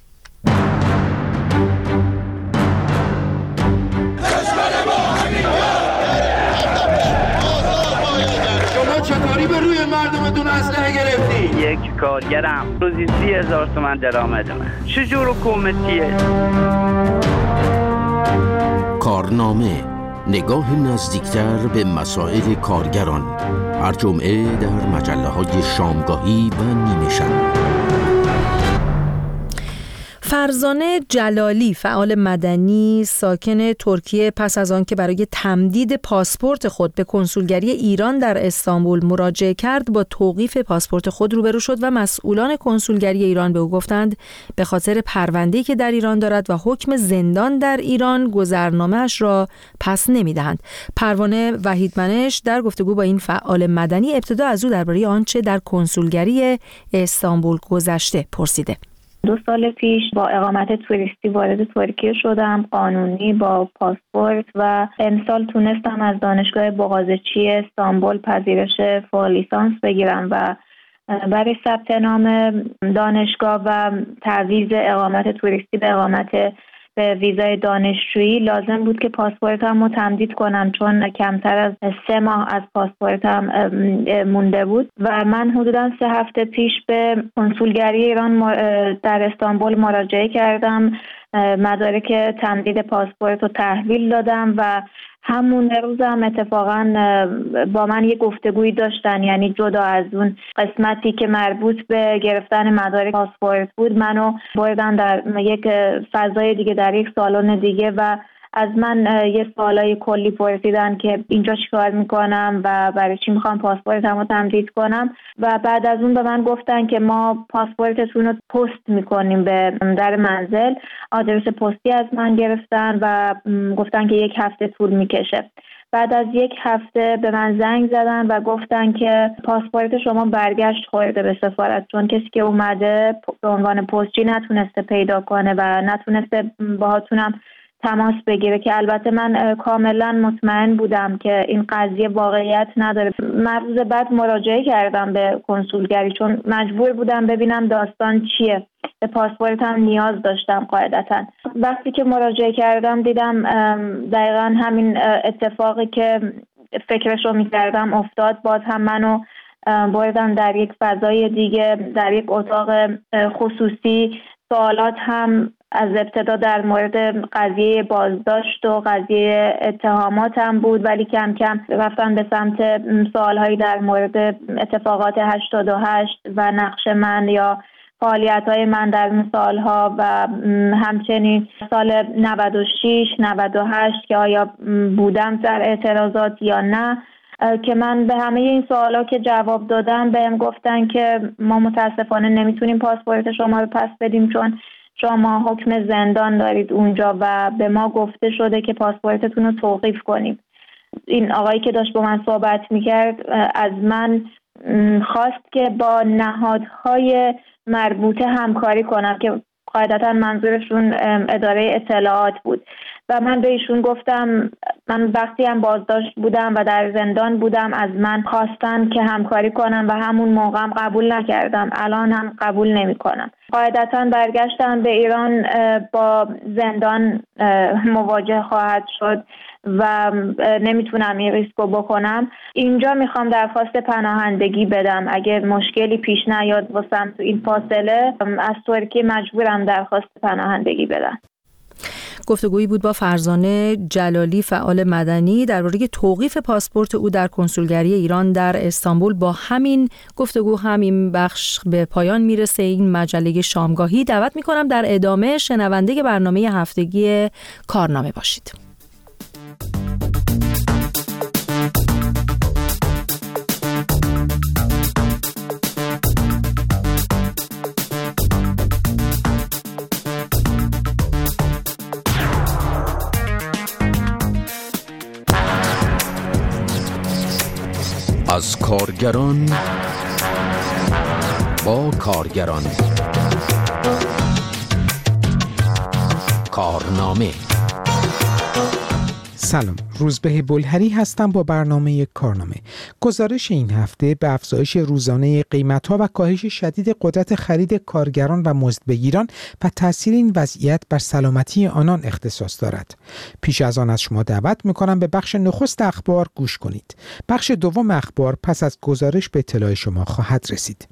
شما چطوری به روی مردمتون اسلحه گرفتی؟ یک کارگرم روزی 30,000 تومان درآمد من. چجور حکومتیه؟ کارنامه، نگاه نزدیکتر به مسائل کارگران، هر جمعه در مجله‌های شامگاهی و نیمه شب. فرزانه جلالی، فعال مدنی ساکن ترکیه، پس از آن که برای تمدید پاسپورت خود به کنسولگری ایران در استانبول مراجعه کرد، با توقیف پاسپورت خود روبرو شد و مسئولان کنسولگری ایران به او گفتند به خاطر پرونده‌ای که در ایران دارد و حکم زندان در ایران گذرنامه‌اش را پس نمی‌دهند. پروانه وحیدمنش در گفتگو با این فعال مدنی ابتدا از او درباره آنچه در کنسولگری استانبول گذشته پرسیده. 2 سال پیش با اقامت توریستی وارد ترکیه شدم، قانونی با پاسپورت، و امسال تونستم از دانشگاه بوغازچی استانبول پذیرش فوق لیسانس بگیرم و برای ثبت نام دانشگاه و تعویض اقامت توریستی به اقامت به ویزای دانشجویی لازم بود که پاسپورتم رو تمدید کنم، چون کمتر از 3 ماه از پاسپورتم مونده بود و من حدوداً 3 هفته پیش به کنسولگری ایران در استانبول مراجعه کردم. مدارک تمدید پاسپورت رو تحویل دادم و همون روزم اتفاقا با من یه گفتگویی داشتن، یعنی جدا از اون قسمتی که مربوط به گرفتن مدارک پاسپورت بود، منو بردن در یک فضای دیگه، در یک سالن دیگه و از من یه سوالای کلی پرسیدن که اینجا چیکار میکنم و برای چی میخوام پاسپورتمو تمدید کنم و بعد از اون به من گفتن که ما پاسپورتتون رو پست میکنیم به در منزل. آدرس پستی از من گرفتن و گفتن که 1 هفته طول میکشه. بعد از 1 هفته به من زنگ زدن و گفتن که پاسپورت شما برگشت خورده به سفارت، چون کسی که اومده به عنوان پستچی نتونسته پیدا کنه و نتونسته باهاتونم تماس بگیره، که البته من کاملا مطمئن بودم که این قضیه واقعیت نداره. من روز بعد مراجعه کردم به کنسولگری چون مجبور بودم ببینم داستان چیه. به پاسپورتم نیاز داشتم قاعدتا. وقتی که مراجعه کردم دیدم دقیقا همین اتفاقی که فکرشو می‌کردم افتاد. باز هم منو بردن در یک فضای دیگه، در یک اتاق خصوصی. سوالات هم از ابتدا در مورد قضیه بازداشت و قضیه اتهامات هم بود، ولی کم کم رفتن به سمت سوالهایی در مورد اتفاقات 88 و نقش من یا فعالیت‌های من در این سالها و همچنین سال 96 98 که آیا بودم در اعتراضات یا نه، که من به همه این سوالا که جواب دادم بهم گفتن که ما متاسفانه نمیتونیم پاسپورت شما رو پس بدیم چون شما حکم زندان دارید اونجا و به ما گفته شده که پاسپورتتون رو توقیف کنیم. این آقایی که داشت با من صحبت میکرد از من خواست که با نهادهای مربوطه همکاری کنم که قاعدتا منظورشون اداره اطلاعات بود و من به ایشون گفتم من وقتی هم بازداشت بودم و در زندان بودم از من خواستن که همکاری کنم و همون موقع هم قبول نکردم، الان هم قبول نمی کنم. قاعدتا برگشتم به ایران با زندان مواجه خواهد شد و نمیتونم این ریسکو بکنم. اینجا میخوام درخواست پناهندگی بدم اگه مشکلی پیش نیاد واسم تو این فاصله، از ترکیه مجبورم درخواست پناهندگی بدم. گفتگویی بود با فرزانه جلالی، فعال مدنی، درباره توقیف پاسپورت او در کنسولگری ایران در استانبول. با همین گفتگو همین بخش به پایان میرسه این مجله شامگاهی. دعوت میکنم در ادامه شنونده برنامه هفتگی کارنامه باشید. از کارگران با کارگران. کارنامه. سلام، روزبه بلهری هستم با برنامه کارنامه. گزارش این هفته به افزایش روزانه قیمت‌ها و کاهش شدید قدرت خرید کارگران و مزدبگیران و تأثیر این وضعیت بر سلامتی آنان اختصاص دارد. پیش از آن از شما دعوت می‌کنم به بخش نخست اخبار گوش کنید. بخش دوم اخبار پس از گزارش به اطلاع شما خواهد رسید.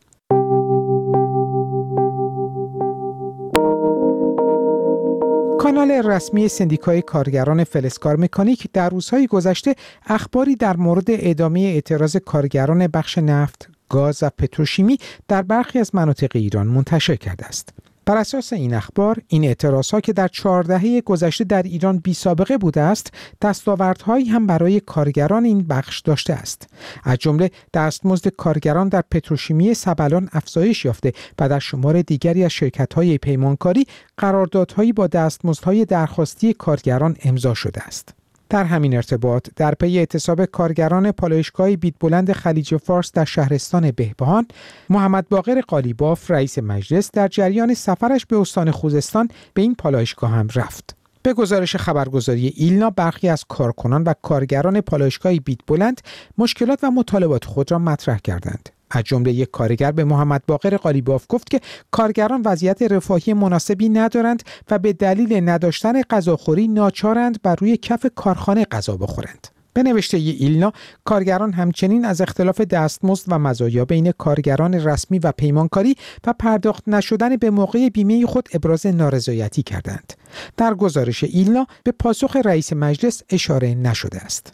کانال رسمی سندیکای کارگران فلزکار مکانیک در روزهای گذشته اخباری در مورد ادامه اعتراض کارگران بخش نفت، گاز و پتروشیمی در برخی از مناطق ایران منتشر کرده است. بر اساس این اخبار، این اعتراضها که در 4 دهه گذشته در ایران بی سابقه بوده است، دستاوردهایی هم برای کارگران این بخش داشته است. از جمله دستمزد کارگران در پتروشیمی سبلان افزایش یافته و در شمار دیگری از شرکت‌های پیمانکاری قراردادهایی با دستمزدهای درخواستی کارگران امضا شده است. در همین ارتباط در پی اعتصاب کارگران پالایشگاه بیتبلند خلیج فارس در شهرستان بهبهان، محمد باقر قالیباف رئیس مجلس در جریان سفرش به استان خوزستان به این پالایشگاه هم رفت. به گزارش خبرگزاری ایلنا، برخی از کارکنان و کارگران پالایشگاه بیتبلند مشکلات و مطالبات خود را مطرح کردند. از جمله یک کارگر به محمد باقر قالیباف گفت که کارگران وضعیت رفاهی مناسبی ندارند و به دلیل نداشتن غذاخوری ناچارند بر روی کف کارخانه غذا بخورند. به نوشته ایلنا، کارگران همچنین از اختلاف دستمزد و مزایا بین کارگران رسمی و پیمانکاری و پرداخت نشدن به موقع بیمه خود ابراز نارضایتی کردند. در گزارش ایلنا به پاسخ رئیس مجلس اشاره نشده است.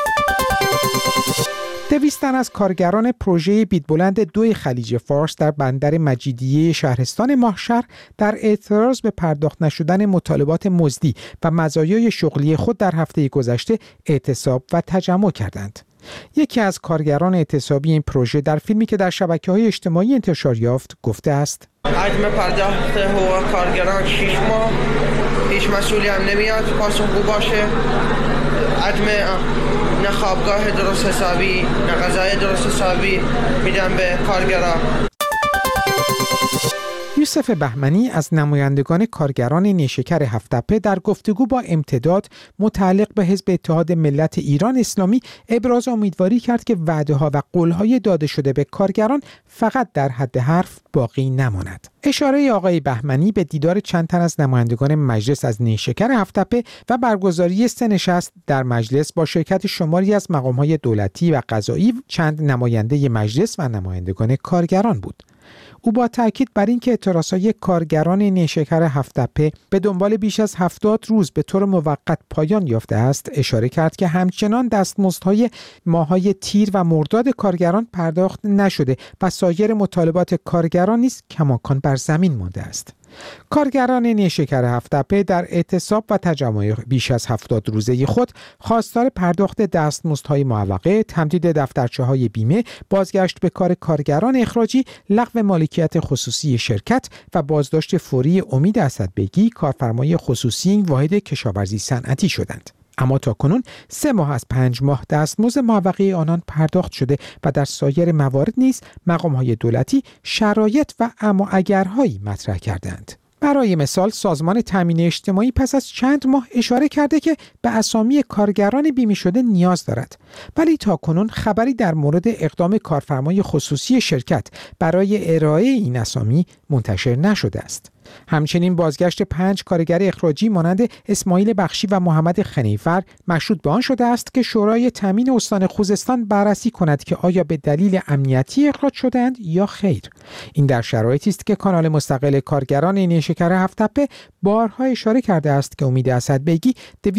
200 تن از کارگران پروژه بیتبلند 2 خلیج فارس در بندر مجیدیه شهرستان ماهشهر در اعتراض به پرداخت نشدن مطالبات مزدی و مزایای شغلی خود در هفته گذشته اعتصاب و تجمع کردند. یکی از کارگران اعتصابی این پروژه در فیلمی که در شبکه‌های اجتماعی انتشار یافت گفته است: حجم پرداخت حقوق کارگران 6 ماه، هیچ مسئولی هم نمیاد پاسخگو باشه. حجم نه خوابگاه درست حسابی، نه غذای درست حسابی میدن به کارگران. یوسف بهمنی از نمایندگان کارگران نیشکر هفت‌تپه در گفتگو با امتداد متعلق به حزب اتحاد ملت ایران اسلامی ابراز امیدواری کرد که وعده‌ها و قول‌های داده شده به کارگران فقط در حد حرف باقی نماند. اشاره آقای بهمنی به دیدار چند تن از نمایندگان مجلس از نیشکر هفت‌تپه و برگزاری 3 نشست در مجلس با شرکت شماری از مقام‌های دولتی و قضایی، چند نماینده مجلس و نمایندگان کارگران بود. او با تاکید بر اینکه اعتراضهای کارگران نیشکر هفت‌تپه به دنبال بیش از 70 روز به طور موقت پایان یافته است، اشاره کرد که همچنان دستمزدهای ماه‌های تیر و مرداد کارگران پرداخت نشده و سایر مطالبات کارگران نیز کماکان بر زمین مانده است. کارگران نیشکر هفت‌تپه در اعتصاب و تجمع بیش از 70 روزه خود خواستار پرداخت دستمزدهای معوقه، تمدید دفترچه‌های بیمه، بازگشت به کار کارگران اخراجی، لغو مالکیت خصوصی شرکت و بازداشت فوری امید اسدبگی، کارفرمای خصوصی این واحد کشاورزی صنعتی شدند. اما تاکنون 3 ماه از 5 ماه دستمزد معوقه آنان پرداخت شده و در سایر موارد نیز مقام‌های دولتی شرایط و اما اگرهایی مطرح کردند. برای مثال سازمان تامین اجتماعی پس از چند ماه اشاره کرده که به اسامی کارگران بیمه شده نیاز دارد، ولی تاکنون خبری در مورد اقدام کارفرمای خصوصی شرکت برای ارائه این اسامی منتشر نشده است. همچنین بازگشت 5 کارگر اخراجی مانند اسماعیل بخشی و محمد خنیفر مشروط به آن شده است که شورای تامین استان خوزستان بررسی کند که آیا به دلیل امنیتی اخراج شدند یا خیر. این در شرایطی است که کانال مستقل کارگران نیشکر هفت‌تپه بارها اشاره کرده است که امید اسدبیگی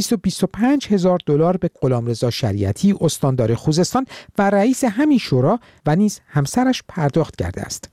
$225,000 به غلامرضا شریعتی استاندار خوزستان و رئیس همین شورا و نیز همسرش پرداخت کرده است.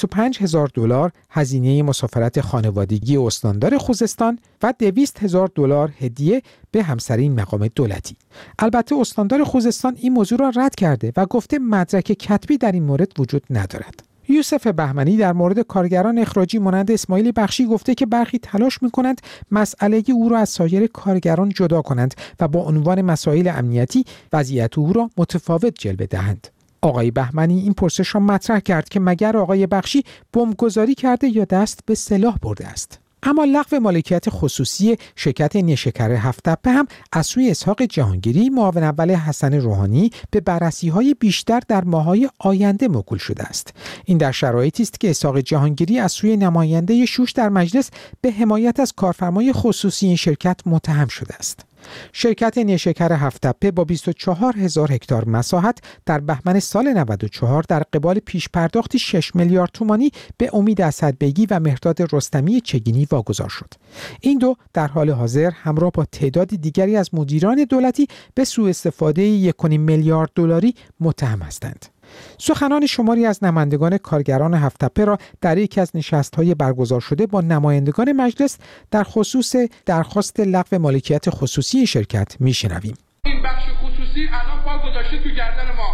$25,000 هزینه مسافرت خانوادگی استاندار خوزستان و $200,000 هدیه به همسرین مقام دولتی. البته استاندار خوزستان این موضوع را رد کرده و گفته مدرک کتبی در این مورد وجود ندارد. یوسف بهمنی در مورد کارگران اخراجی مانند اسماعیل بخشی گفته که برخی تلاش می‌کنند مسئله او را از سایر کارگران جدا کنند و با عنوان مسائل امنیتی وضعیت او را متفاوت جلوه دهند. آقای بهمنی این پرسش را مطرح کرد که مگر آقای بخشی بمبگذاری کرده یا دست به سلاح برده است. اما لغو مالکیت خصوصی شرکت نیشکر هفت‌تپه هم از سوی اسحاق جهانگیری معاون اول حسن روحانی به بررسی‌های بیشتر در ماه‌های آینده موکول شده است. این در شرایطی است که اسحاق جهانگیری از سوی نماینده شوش در مجلس به حمایت از کارفرمای خصوصی این شرکت متهم شده است. شرکت نیشکر هفت‌تپه با 24,000 هکتار مساحت در بهمن سال 94 در قبال پیش پرداختی 6 میلیارد تومانی به امید اسدبیگی و مهرداد رستمی چگینی واگذار شد. این دو در حال حاضر همراه با تعداد دیگری از مدیران دولتی به سوء استفاده 1.5 میلیارد دلاری متهم هستند. سخنان شماری از نمایندگان کارگران هفت‌تپه را در یکی از نشست‌های برگزار شده با نمایندگان مجلس در خصوص درخواست لغو مالکیت خصوصی شرکت میشنویم. این بخش خصوصی الان پا گذاشته تو گردن ما.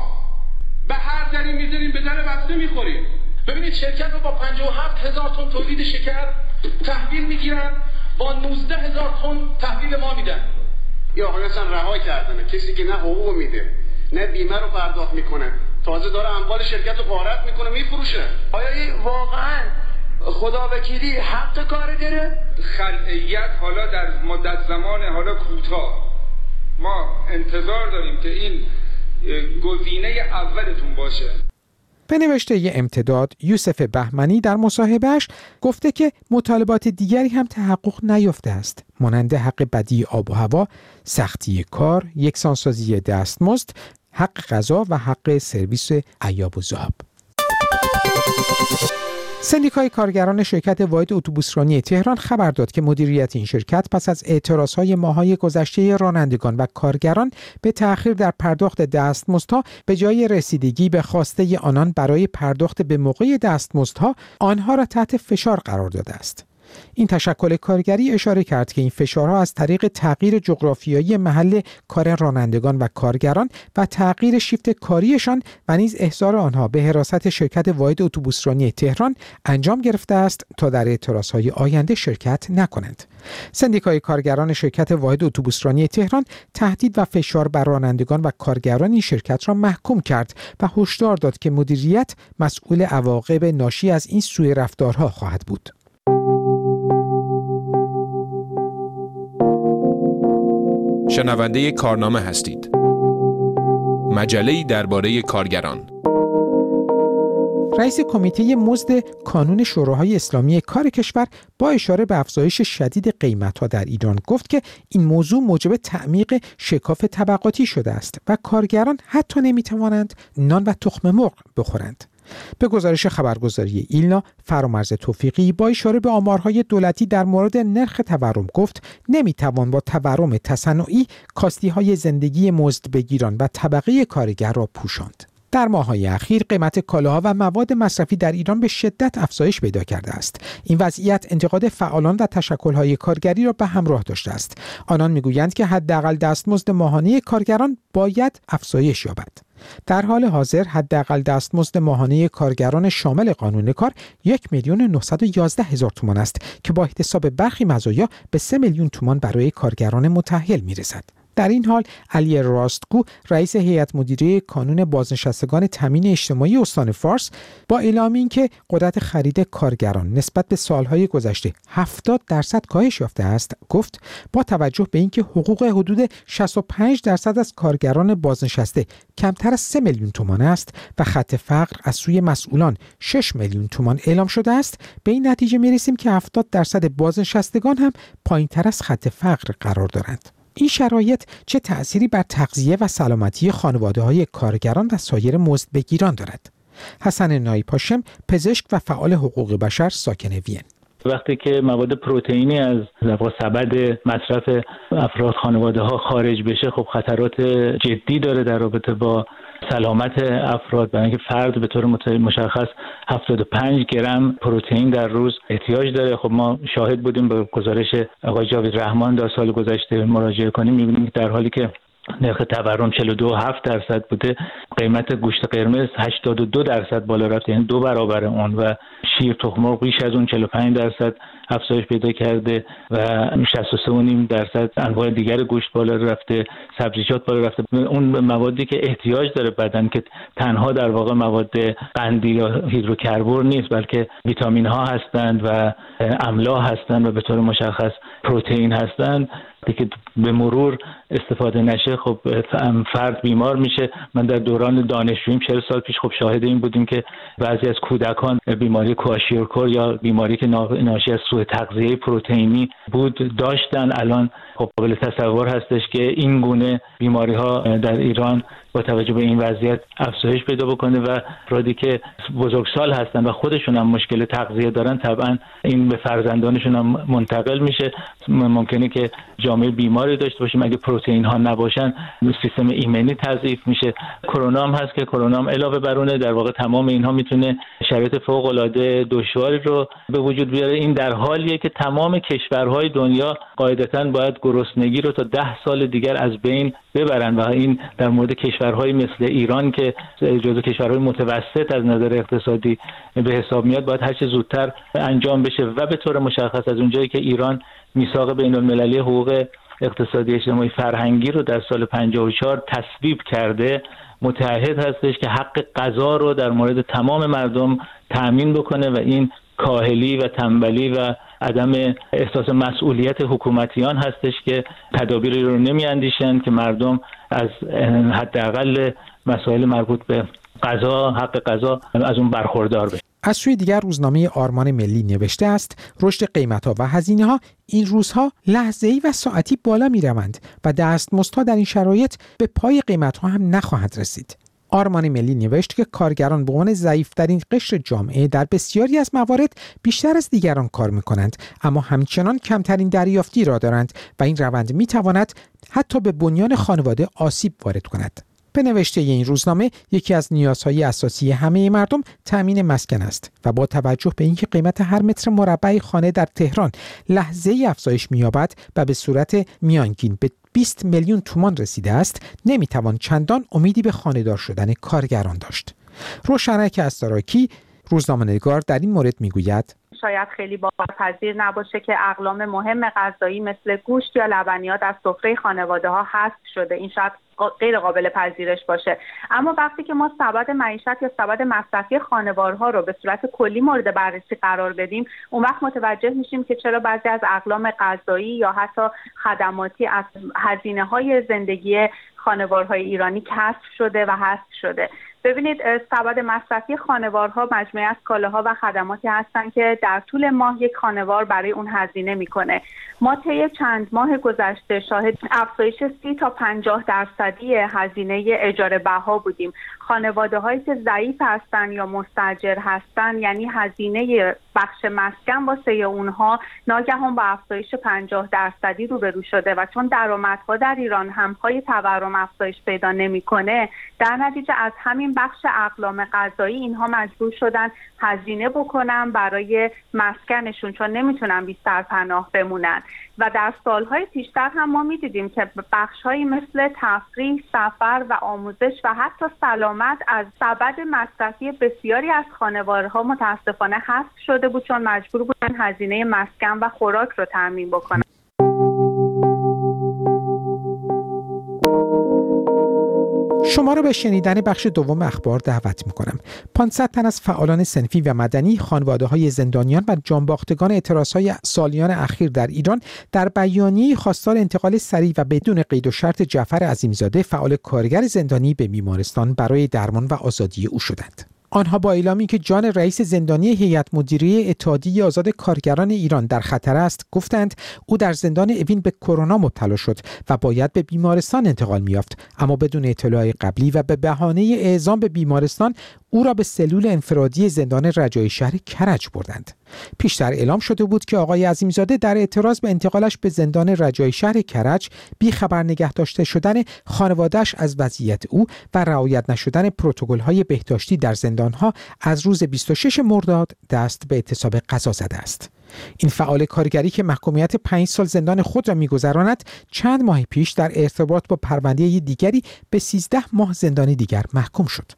به هر دری می‌ذاریم به در بسته می‌خوریم. ببینید شرکت رو با 57,000 تن تولید شکر تحویل می‌گیرن، با 19,000 تن تحویل ما میدن. یا آقا اصلا رها کردن، کسی که نه حقوق میده نه بیمه رو پرداخت میکنه، تازه داره اموال شرکت رو غارت میکنه میفروشه. آیا این واقعا خداوکیلی حق کارگره؟ خلعیت حالا در مدت زمان حالا کوتاه ما انتظار داریم که این گزینه اولتون باشه. به نوشته امتداد یوسف بهمنی در مصاحبهش گفته که مطالبات دیگری هم تحقق نیافته است، مانند حق بدیع آب و هوا، سختی کار، یکسانسازی دستمزد، حق غذا و حق سرویس ایاب و ذهاب. سندیکای کارگران شرکت واحد اتوبوسرانی تهران خبر داد که مدیریت این شرکت پس از اعتراضهای ماه‌های گذشته رانندگان و کارگران به تأخیر در پرداخت دستمزدها به جای رسیدگی به خواسته آنان برای پرداخت به موقع دستمزدها آنها را تحت فشار قرار داده است. این تشکل کارگری اشاره کرد که این فشارها از طریق تغییر جغرافیایی محل کار رانندگان و کارگران و تغییر شیفت کاریشان و نیز احضار آنها به حراست شرکت واحد اتوبوسرانی تهران انجام گرفته است تا در اعتراضهای آینده شرکت نکنند. سندیکای کارگران شرکت واحد اتوبوسرانی تهران تهدید و فشار بر رانندگان و کارگران این شرکت را محکوم کرد و هشدار داد که مدیریت مسئول عواقب ناشی از این سوء رفتارها خواهد بود. شنونده کارنامه هستید. مجله‌ای درباره کارگران. رئیس کمیته مزد کانون شوراهای اسلامی کار کشور با اشاره به افزایش شدید قیمت‌ها در ایران گفت که این موضوع موجب تعمیق شکاف طبقاتی شده است و کارگران حتی نمی‌توانند نان و تخم مرغ بخورند. به گزارش خبرگزاری ایلنا، فرامرز توفیقی با اشاره به آمارهای دولتی در مورد نرخ تورم گفت نمیتوان با تورم تصنعی کاستی‌های زندگی مزدبگیران و طبقه کارگر را پوشاند. در ماه‌های اخیر قیمت کالاها و مواد مصرفی در ایران به شدت افزایش پیدا کرده است. این وضعیت انتقاد فعالان و تشکل‌های کارگری را به همراه داشته است. آنان می‌گویند که حداقل دستمزد ماهانه کارگران باید افزایش یابد. در حال حاضر حداقل دستمزد ماهانه کارگران شامل قانون کار 1,911,000 تومان است که با احتساب برخی مزایا به 3 میلیون تومان برای کارگران متأهل می‌رسد. در این حال علی راستگو رئیس هیئت مدیره کانون بازنشستگان تامین اجتماعی استان فارس با اعلام اینکه قدرت خرید کارگران نسبت به سالهای گذشته 70% کاهش یافته است، گفت با توجه به اینکه حقوق حدود 65% از کارگران بازنشسته کمتر از 3 میلیون تومان است و خط فقر از سوی مسئولان 6 میلیون تومان اعلام شده است، به این نتیجه می‌رسیم که 70% بازنشستگان هم پایین‌تر از خط فقر قرار دارند. این شرایط چه تأثیری بر تغذیه و سلامتی خانواده‌های کارگران و سایر مزدبگیران دارد؟ حسن نایپاشم، پزشک و فعال حقوق بشر ساکن وین: وقتی که مواد پروتئینی از سبد مصرف افراد خانواده ها خارج بشه، خب خطرات جدی داره در رابطه با سلامت افراد، برای اینکه فرد به طور مشخص 75 گرم پروتئین در روز احتیاج داره. خب ما شاهد بودیم به گزارش آقای جاوید رحمان در سال گذشته مراجعه کنیم، می‌بینیم که در حالی که نرخ تورم 42.7% بوده، قیمت گوشت قرمز 82% بالا رفته، یعنی 2 برابر اون، و شیر تخم مرغ بیش از اون 45% افزایش پیدا کرده و 63.5% انواع دیگر گوشت بالا رفته، سبزیجات بالا رفته. اون موادی که احتیاج داره بدن که تنها در واقع مواد قندی یا هیدروکربن نیست، بلکه ویتامین ها هستند و املاح هستند و به طور مشخص پروتئین هستند، که به مرور استفاده نشه خب فرد بیمار میشه. من در دوران دانشجوییم 40 سال پیش خب شاهد این بودیم که بعضی از کودکان بیماری کواشیورکور یا بیماری که ناشی از سوء تغذیه پروتئینی بود داشتن. الان خب قابل تصور هستش که این گونه بیماری ها در ایران با توجه به این وضعیت افزایش پیدا بکنه و افرادی که بزرگسال هستن و خودشون هم مشکل تغذیه دارن طبعا این به فرزندانشون هم منتقل میشه. ممکنه که جامعه بیماری داشته باشیم اگه پروتئین ها نباشن، سیستم ایمنی تضعیف میشه. کرونا هم هست که کرونا هم علاوه بر اونه، در واقع تمام اینها میتونه شرایط فوق العاده دشواری رو به وجود بیاره. این در حالیه که تمام کشورهای دنیا قاعدتاً باید گرسنگی رو تا 10 سال دیگر از بین ببرن و این در مورد کشورهای مثل ایران که جزو کشورهای متوسط از نظر اقتصادی به حساب میاد باید هر چه زودتر انجام بشه و به طور مشخص از اونجایی که ایران میثاق بین‌المللی حقوق اقتصادی اجتماعی فرهنگی رو در سال 54 تصویب کرده، متعهد هستش که حق غذا رو در مورد تمام مردم تأمین بکنه و این کاهلی و تنبلی و عدم احساس مسئولیت حکومتیان هستش که تدابیری رو نمی‌اندیشن که مردم از حداقل مسائل مربوط به غذا، حق غذا از اون برخوردار بشن. از سوی دیگر روزنامه آرمان ملی نوشته است رشد قیمت‌ها و هزینه‌ها این روزها لحظه‌ای و ساعتی بالا می‌روند و دستمزدها در این شرایط به پای قیمت‌ها هم نخواهد رسید. آرمان ملی نوشت که کارگران به عنوان ضعیف‌ترین قشر جامعه در بسیاری از موارد بیشتر از دیگران کار می‌کنند، اما همچنان کمترین دریافتی را دارند و این روند می‌تواند حتی به بنیان خانواده آسیب وارد کند. به نوشته این روزنامه یکی از نیازهای اساسی همه مردم تأمین مسکن است و با توجه به اینکه قیمت هر متر مربع خانه در تهران لحظه‌ای افزایش می‌یابد و به صورت میانگین به 20 میلیون تومان رسیده است، نمیتوان چندان امیدی به خانه‌دار شدن کارگران داشت. روشنک استراکی، روزنامه‌نگار، در این مورد میگوید شاید خیلی باورپذیر نباشه که اقلام مهم غذایی مثل گوشت یا لبنیات از سفره خانواده ها حذف شده. این شاید غیر قابل پذیرش باشه، اما وقتی که ما سبد معیشت یا سبد مصرفی خانوارها رو به صورت کلی مورد بررسی قرار بدیم، اون وقت متوجه میشیم که چرا بعضی از اقلام غذایی یا حتی خدماتی از هزینه‌های زندگی خانوارهای ایرانی کسر شده و حذف شده. ببینید سبد مصرفی خانوارها مجموعه از کالاها و خدماتی هستند که در طول ماه یک خانوار برای اون هزینه میکنه. ما طی چند ماه گذشته شاهد افزایش 30 تا 50% هزینه اجاره بها بودیم. خانواده هایی که ضعیف هستن یا مستاجر هستن، یعنی هزینه بخش مسکن واسه اونها ناگهان با افزایش 50% روبرو شده و چون درآمدها در ایران هم پای تورم افزایش پیدا نمیکنه، در نتیجه از همین بخش اقلام غذایی اینها مجبور شدن هزینه بکنن برای مسکنشون چون نمیتونن بی سرپناه بمونن. و در سالهای پیشتر هم ما میدیدیم که بخش‌هایی مثل تفریح، سفر و آموزش و حتی سلامت از سبد مصرفی بسیاری از خانوارها متاسفانه حذف شده بود چون مجبور بودن هزینه مسکن و خوراک رو تامین بکنن. شما را به شنیدن بخش دوم اخبار دعوت می‌کنم. 500 تن از فعالان صنفی و مدنی، خانواده‌های زندانیان و جانباختگان اعتراض‌های سالیان اخیر در ایران در بیانیه‌ای خواستار انتقال سریع و بدون قید و شرط جعفر عظیمزاده، فعال کارگر زندانی، به بیمارستان برای درمان و آزادی او شدند. آنها با اعلامی که جان رئیس زندانی هیئت مدیره اتحادیه آزاد کارگران ایران در خطر است، گفتند او در زندان اوین به کرونا مبتلا شد و باید به بیمارستان انتقال می‌یافت، اما بدون اطلاع قبلی و به بهانه اعزام به بیمارستان او را به سلول انفرادی زندان رجایی شهر کرج بردند. پیشتر اعلام شده بود که آقای عظیمزاده در اعتراض به انتقالش به زندان رجایی شهر کرج، بی‌خبر نگه داشته شدن خانواده‌اش از وضعیت او و رعایت نشدن پروتکل‌های بهداشتی در زندان‌ها از روز 26 مرداد دست به اعتصاب غذا زده است. این فعال کارگری که محکومیت 5 سال زندان خود را می‌گذراند، چند ماه پیش در ارتباط با پرونده دیگری به 13 ماه زندانی دیگر محکوم شد.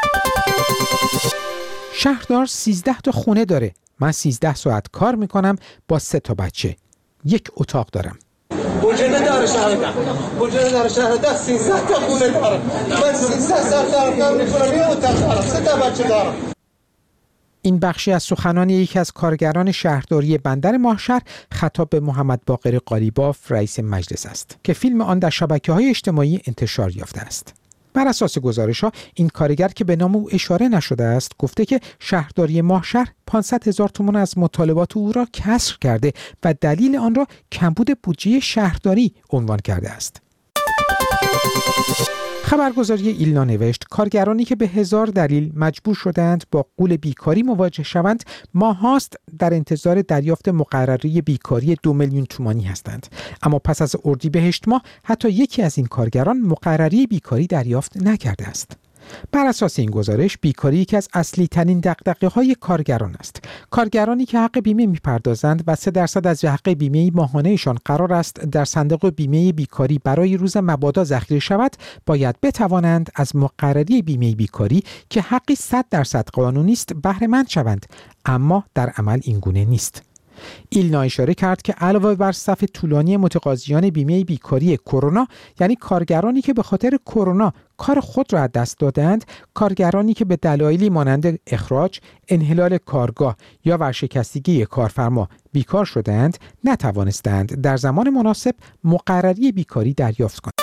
شهردار 13 تا خونه داره. من 13 ساعت کار میکنم با 3 تا بچه. یک اتاق دارم. بجنه داره شهرده 13 تا خونه دارم. من 13 ساعت کار میکنم، یه اتاق دارم، 3 تا بچه دارم. این بخشی از سخنان یکی از کارگران شهرداری بندر ماهشهر خطاب به محمد باقر قالیباف، رئیس مجلس است که فیلم آن در شبکه‌های اجتماعی انتشار یافته است. بر اساس گزارش‌ها، این کارگر که به نام او اشاره نشده است، گفته که شهرداری ماهشهر 500,000 تومان از مطالبات او را کسر کرده و دلیل آن را کمبود بودجه شهرداری عنوان کرده است. خبرگزاری ایلنا نوشت کارگرانی که به 1000 دلیل مجبور شدند با غول بیکاری مواجه شوند، ماهاست در انتظار دریافت مقرری بیکاری 2 میلیون تومانی هستند، اما پس از اردیبهشت ماه حتی یکی از این کارگران مقرری بیکاری دریافت نکرده است. بر اساس این گزارش، بیکاری یکی از اصلی ترین دغدغه‌های کارگران است. کارگرانی که حق بیمه می‌پردازند و 3% از حق بیمه ماهانه‌شان قرار است در صندوق بیمه بیکاری برای روز مبادا ذخیره شود، باید بتوانند از مقرری بیمه بیکاری که حقی 100% قانونی است بهره مند شوند، اما در عمل این گونه نیست. ایلنا اشاره کرد که علاوه بر صف طولانی متقاضیان بیمه بیکاری کرونا، یعنی کارگرانی که به خاطر کرونا کار خود را از دست دادند، کارگرانی که به دلایلی مانند اخراج، انحلال کارگاه یا ورشکستگی کارفرما بیکار شدند، نتوانستند در زمان مناسب مقرری بیکاری دریافت کنند.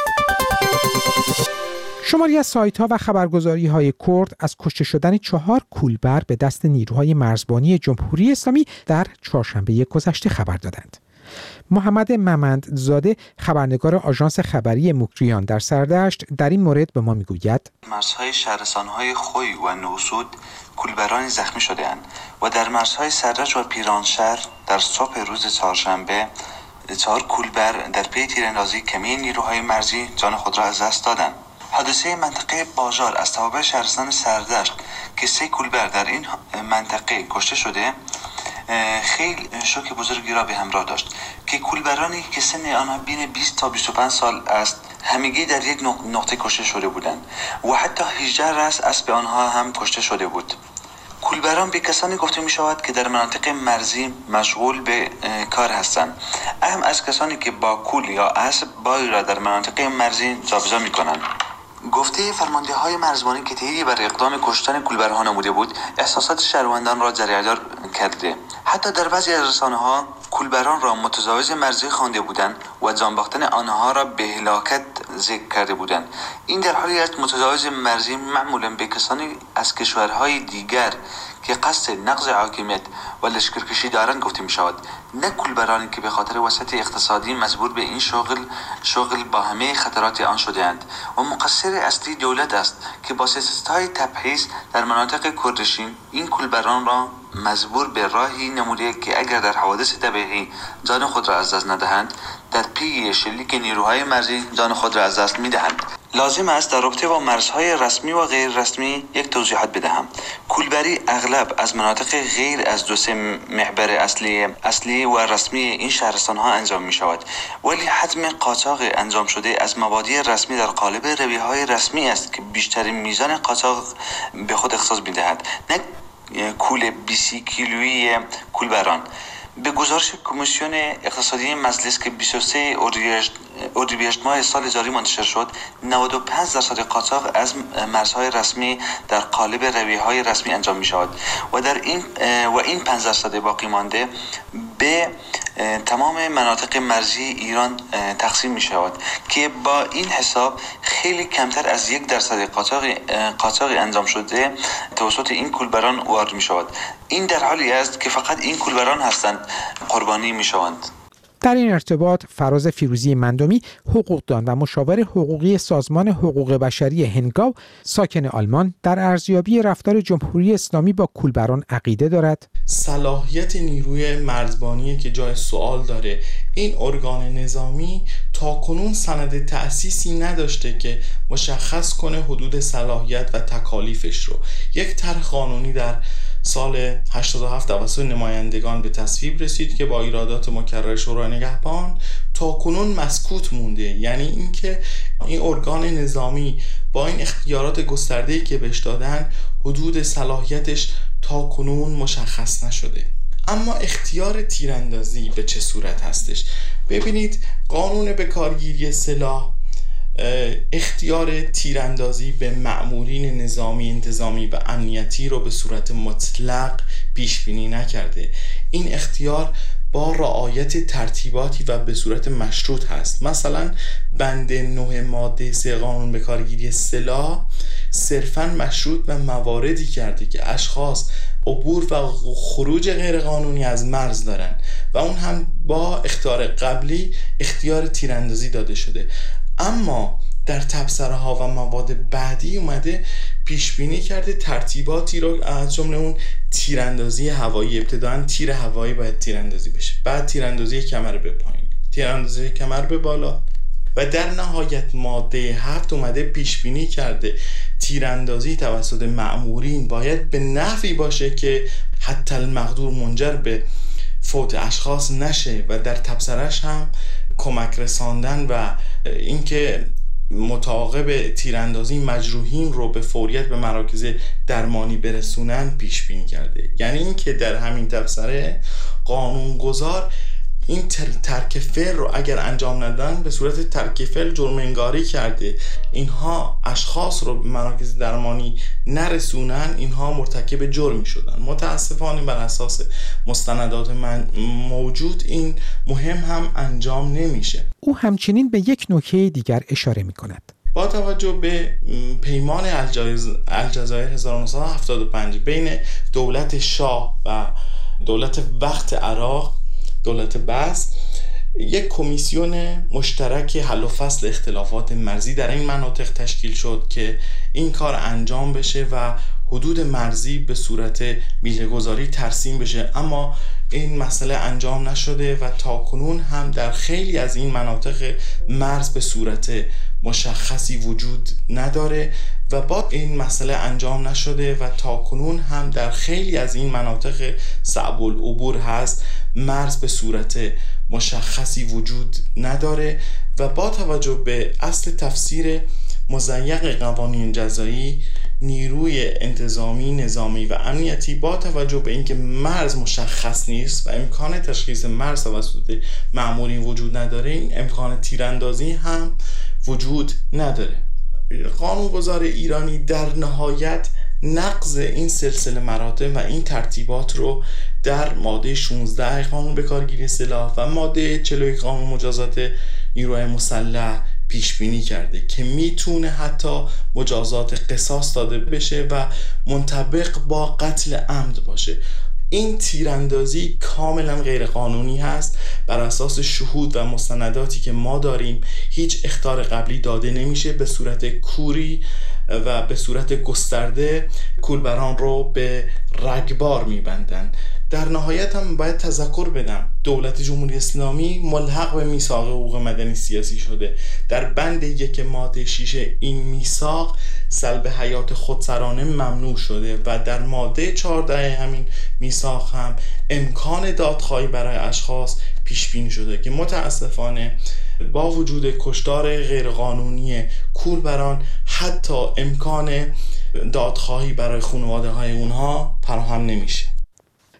شماری از سایت‌ها و خبرگزاری‌های کرد از کشته شدن 4 کولبر به دست نیروهای مرزبانی جمهوری اسلامی در چهارشنبه گذشته خبر دادند. محمد ممندزاده، خبرنگار آژانس خبری مکریان در سردشت، در این مورد به ما میگوید مرزهای شهرستان‌های خوی و نوسود کولبرانی زخمی شده‌اند و در مرزهای سردشت و پیرانشهر در صبح روز چهارشنبه 4 کولبر در پی تیراندازی کمی نیروهای مرزی جان خود را از دست دادند. حادثه منطقه بازار از توابع شهرستان سردشت که 3 کولبر در این منطقه کشته شده خیلی شوک بزرگی را به همراه داشت که کولبرانی که سن آنها بین 20 تا 25 سال است همگی در یک نقطه کشته شده بودند و حتی 18 رأس اسب آنها هم کشته شده بود. کولبران به کسانی گفته می شود که در مناطق مرزی مشغول به کار هستند، اهم از کسانی که با کول یا اسب باری را در مناطق مرزی جابجا می کنند. گفته فرمانده های مرزبانی که تهیه بر اقدام کشتن کولبرها نموده بود، احساسات شهروندان را جریان کرده. حتی در بعضی از رسانه‌ها کولبران را متجاوز مرزی خوانده بودند و جان باختن آنها را به هلاکت ذکر کرده بودند. این در حالی است متجاوز مرزی معمولا به کسانی از کشورهای دیگر که قصد نقض حاکمیت و لشکرکشی دارند گفته می شود، نه کولبرانی که به خاطر وضعیت اقتصادی مجبور به این شغل با همه خطرات آن شده اند و مقصر اصلی دولت است که با سیاست‌های تبعیض در مناطق کردشین این کولبران را مجبور به راهی نموده که اگر در حوادث طبیعی جان خود را از دست ندهند، در پی شلیک نیروهای مرزی جان خود را از دست می‌دهند. لازم است در رابطه با مرزهای رسمی و غیر رسمی یک توضیحات بدهم. کولبری اغلب از مناطق غیر از 2 محور اصلی و رسمی این شهرستان‌ها انجام می‌شود، ولی حجم قاچاق انجام شده از مبادی رسمی در قالب رویه‌های رسمی است که بیشترین میزان قاچاق به خود اختصاص می‌دهد، نه کول 20 کیلویی کولبران. به گزارش کمیسیون اقتصادی مجلس که 23 اردیبهشت ماه سال جاری منتشر شد، 95% قاچاق از مرزهای رسمی در قالب رویه‌های رسمی انجام می‌شود و این 5% باقی مانده به تمام مناطق مرزی ایران تقسیم می شود که با این حساب خیلی کمتر از 1% قاچاق انجام شده توسط این کولبران وارد می شود. این در حالی است که فقط این کولبران هستند قربانی می شوند. در این ارتباط فراز فیروزی مندمی، حقوقدان و مشاور حقوقی سازمان حقوق بشری هنگاو ساکن آلمان، در ارزیابی رفتار جمهوری اسلامی با کولبران عقیده دارد صلاحیت نیروی مرزبانی که جای سوال داره. این ارگان نظامی تاکنون سند تأسیسی نداشته که مشخص کنه حدود صلاحیت و تکالیفش رو. یک طرح قانونی در سال 87 توسط نمایندگان به تصویب رسید که با ایرادات مکرر شورای نگهبان تاکنون مسکوت مونده. یعنی اینکه این ارگان نظامی با این اختیارات گسترده‌ای که بهش دادن حدود صلاحیتش تاکنون مشخص نشده. اما اختیار تیراندازی به چه صورت هستش؟ ببینید، قانون به کارگیری سلاح اختیار تیراندازی به مأمورین نظامی، انتظامی و امنیتی رو به صورت مطلق پیش بینی نکرده. این اختیار با رعایت ترتیباتی و به صورت مشروط هست. مثلا بند 9 ماده 3 قانون به کارگیری سلاح صرفاً مشروط به مواردی کرده که اشخاص عبور و خروج غیرقانونی از مرز دارن و اون هم با اختیار قبلی اختیار تیراندازی داده شده. اما در تبصره ها و مواد بعدی اومده پیش بینی کرده ترتیباتی رو، از جمله اون تیراندازی هوایی. ابتداً تیر هوایی باید تیراندازی بشه، بعد تیراندازی کمر به پایین، تیراندازی کمر به بالا و در نهایت ماده 7 اومده پیش بینی کرده تیراندازی توسط مأمورین باید به نحوی باشه که حتی المقدور منجر به فوت اشخاص نشه و در تبصره‌اش هم کمک رساندن و اینکه متعاقب تیراندازی مجروحین رو به فوریت به مراکز درمانی برسونن پیش بینی کرده. یعنی اینکه در همین تبصره قانونگذار این ترک فعل رو اگر انجام ندن به صورت ترک فعل جرم انگاری کرده. اینها اشخاص رو به مراکز درمانی نرسونن، اینها مرتکب جرمی شدن. متاسفانه بر اساس مستندات موجود این مهم هم انجام نمیشه. او همچنین به یک نکته دیگر اشاره می‌کند. با توجه به پیمان الجزایر 1975 بین دولت شاه و دولت وقت عراق، دولت بعث، یک کمیسیون مشترک حل و فصل اختلافات مرزی در این مناطق تشکیل شد که این کار انجام بشه و حدود مرزی به صورت میله‌گذاری ترسیم بشه. اما این مسئله انجام نشده و تاکنون هم در خیلی از این مناطق مرز به صورت مشخصی وجود نداره و با این مسئله انجام نشده و تاکنون هم در خیلی از این مناطق صعب العبور هست، مرز به صورت مشخصی وجود نداره و با توجه به اصل تفسیر مضیق قوانین جزایی، نیروی انتظامی، نظامی و امنیتی با توجه به اینکه مرز مشخص نیست و امکان تشخیص مرز توسط مأمورین وجود نداره، این امکان تیراندازی هم وجود نداره. قانونگذار ایرانی در نهایت نقض این سلسله مراتب و این ترتیبات رو در ماده 16 قانون به کارگیری سلاح و ماده 41 قانون مجازات نیروهای مسلح پیش بینی کرده که میتونه حتی مجازات قصاص داده بشه و منطبق با قتل عمد باشه. این تیراندازی کاملا غیر قانونی هست. بر اساس شهود و مستنداتی که ما داریم هیچ اخطار قبلی داده نمیشه. به صورت کوری و به صورت گسترده کولبران رو به رگبار میبندن. در نهایت هم باید تذکر بدم دولت جمهوری اسلامی ملحق به میثاق حقوق مدنی سیاسی شده. در بند 1 ماده 6 این میثاق سلب حیات خودسرانه ممنوع شده و در ماده 14 همین میثاق هم امکان دادخواهی برای اشخاص پیش بینی شده که متاسفانه با وجود کشتار غیرقانونی کولبران حتی امکان دادخواهی برای خانواده های اونها فراهم نمیشه.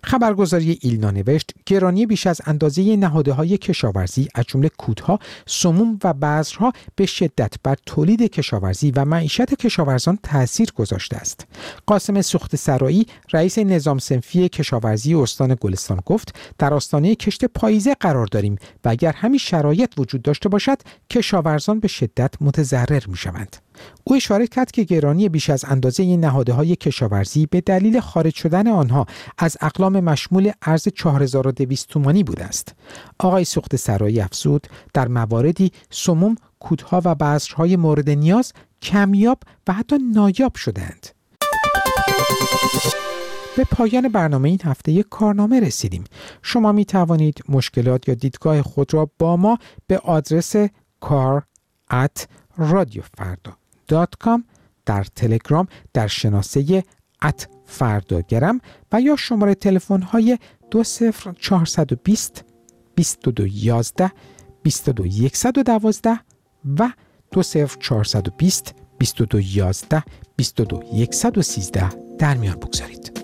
خبرگزاری ایلنا نوشت گرانی بیش از اندازه نهادهای کشاورزی از جمله کودها، سموم و بذرها به شدت بر تولید کشاورزی و معیشت کشاورزان تأثیر گذاشته است. قاسم سوخت‌سرایی رئیس نظام صنفی کشاورزی استان گلستان گفت در آستانه کشت پاییزه قرار داریم و اگر همین شرایط وجود داشته باشد کشاورزان به شدت متضرر می‌شوند. او اشاره کرد که گرانی بیش از اندازه نهادهای کشاورزی به دلیل خارج شدن آنها از اقلام مشمول ارز 4200 تومانی بوده است. آقای سوخت‌سرایی افزود در مواردی سموم، کودها و بذرهای مورد نیاز کمیاب و حتی نایاب شدند. به پایان برنامه این هفته کارنامه رسیدیم. شما می توانید مشکلات یا دیدگاه خود را با ما به آدرس kar@radiofarda.com در تلگرام در شناسه @فرداگرم و یا شماره تلفن های 20420 2211 22112 و 20420 2211 22113 در میان بگذارید.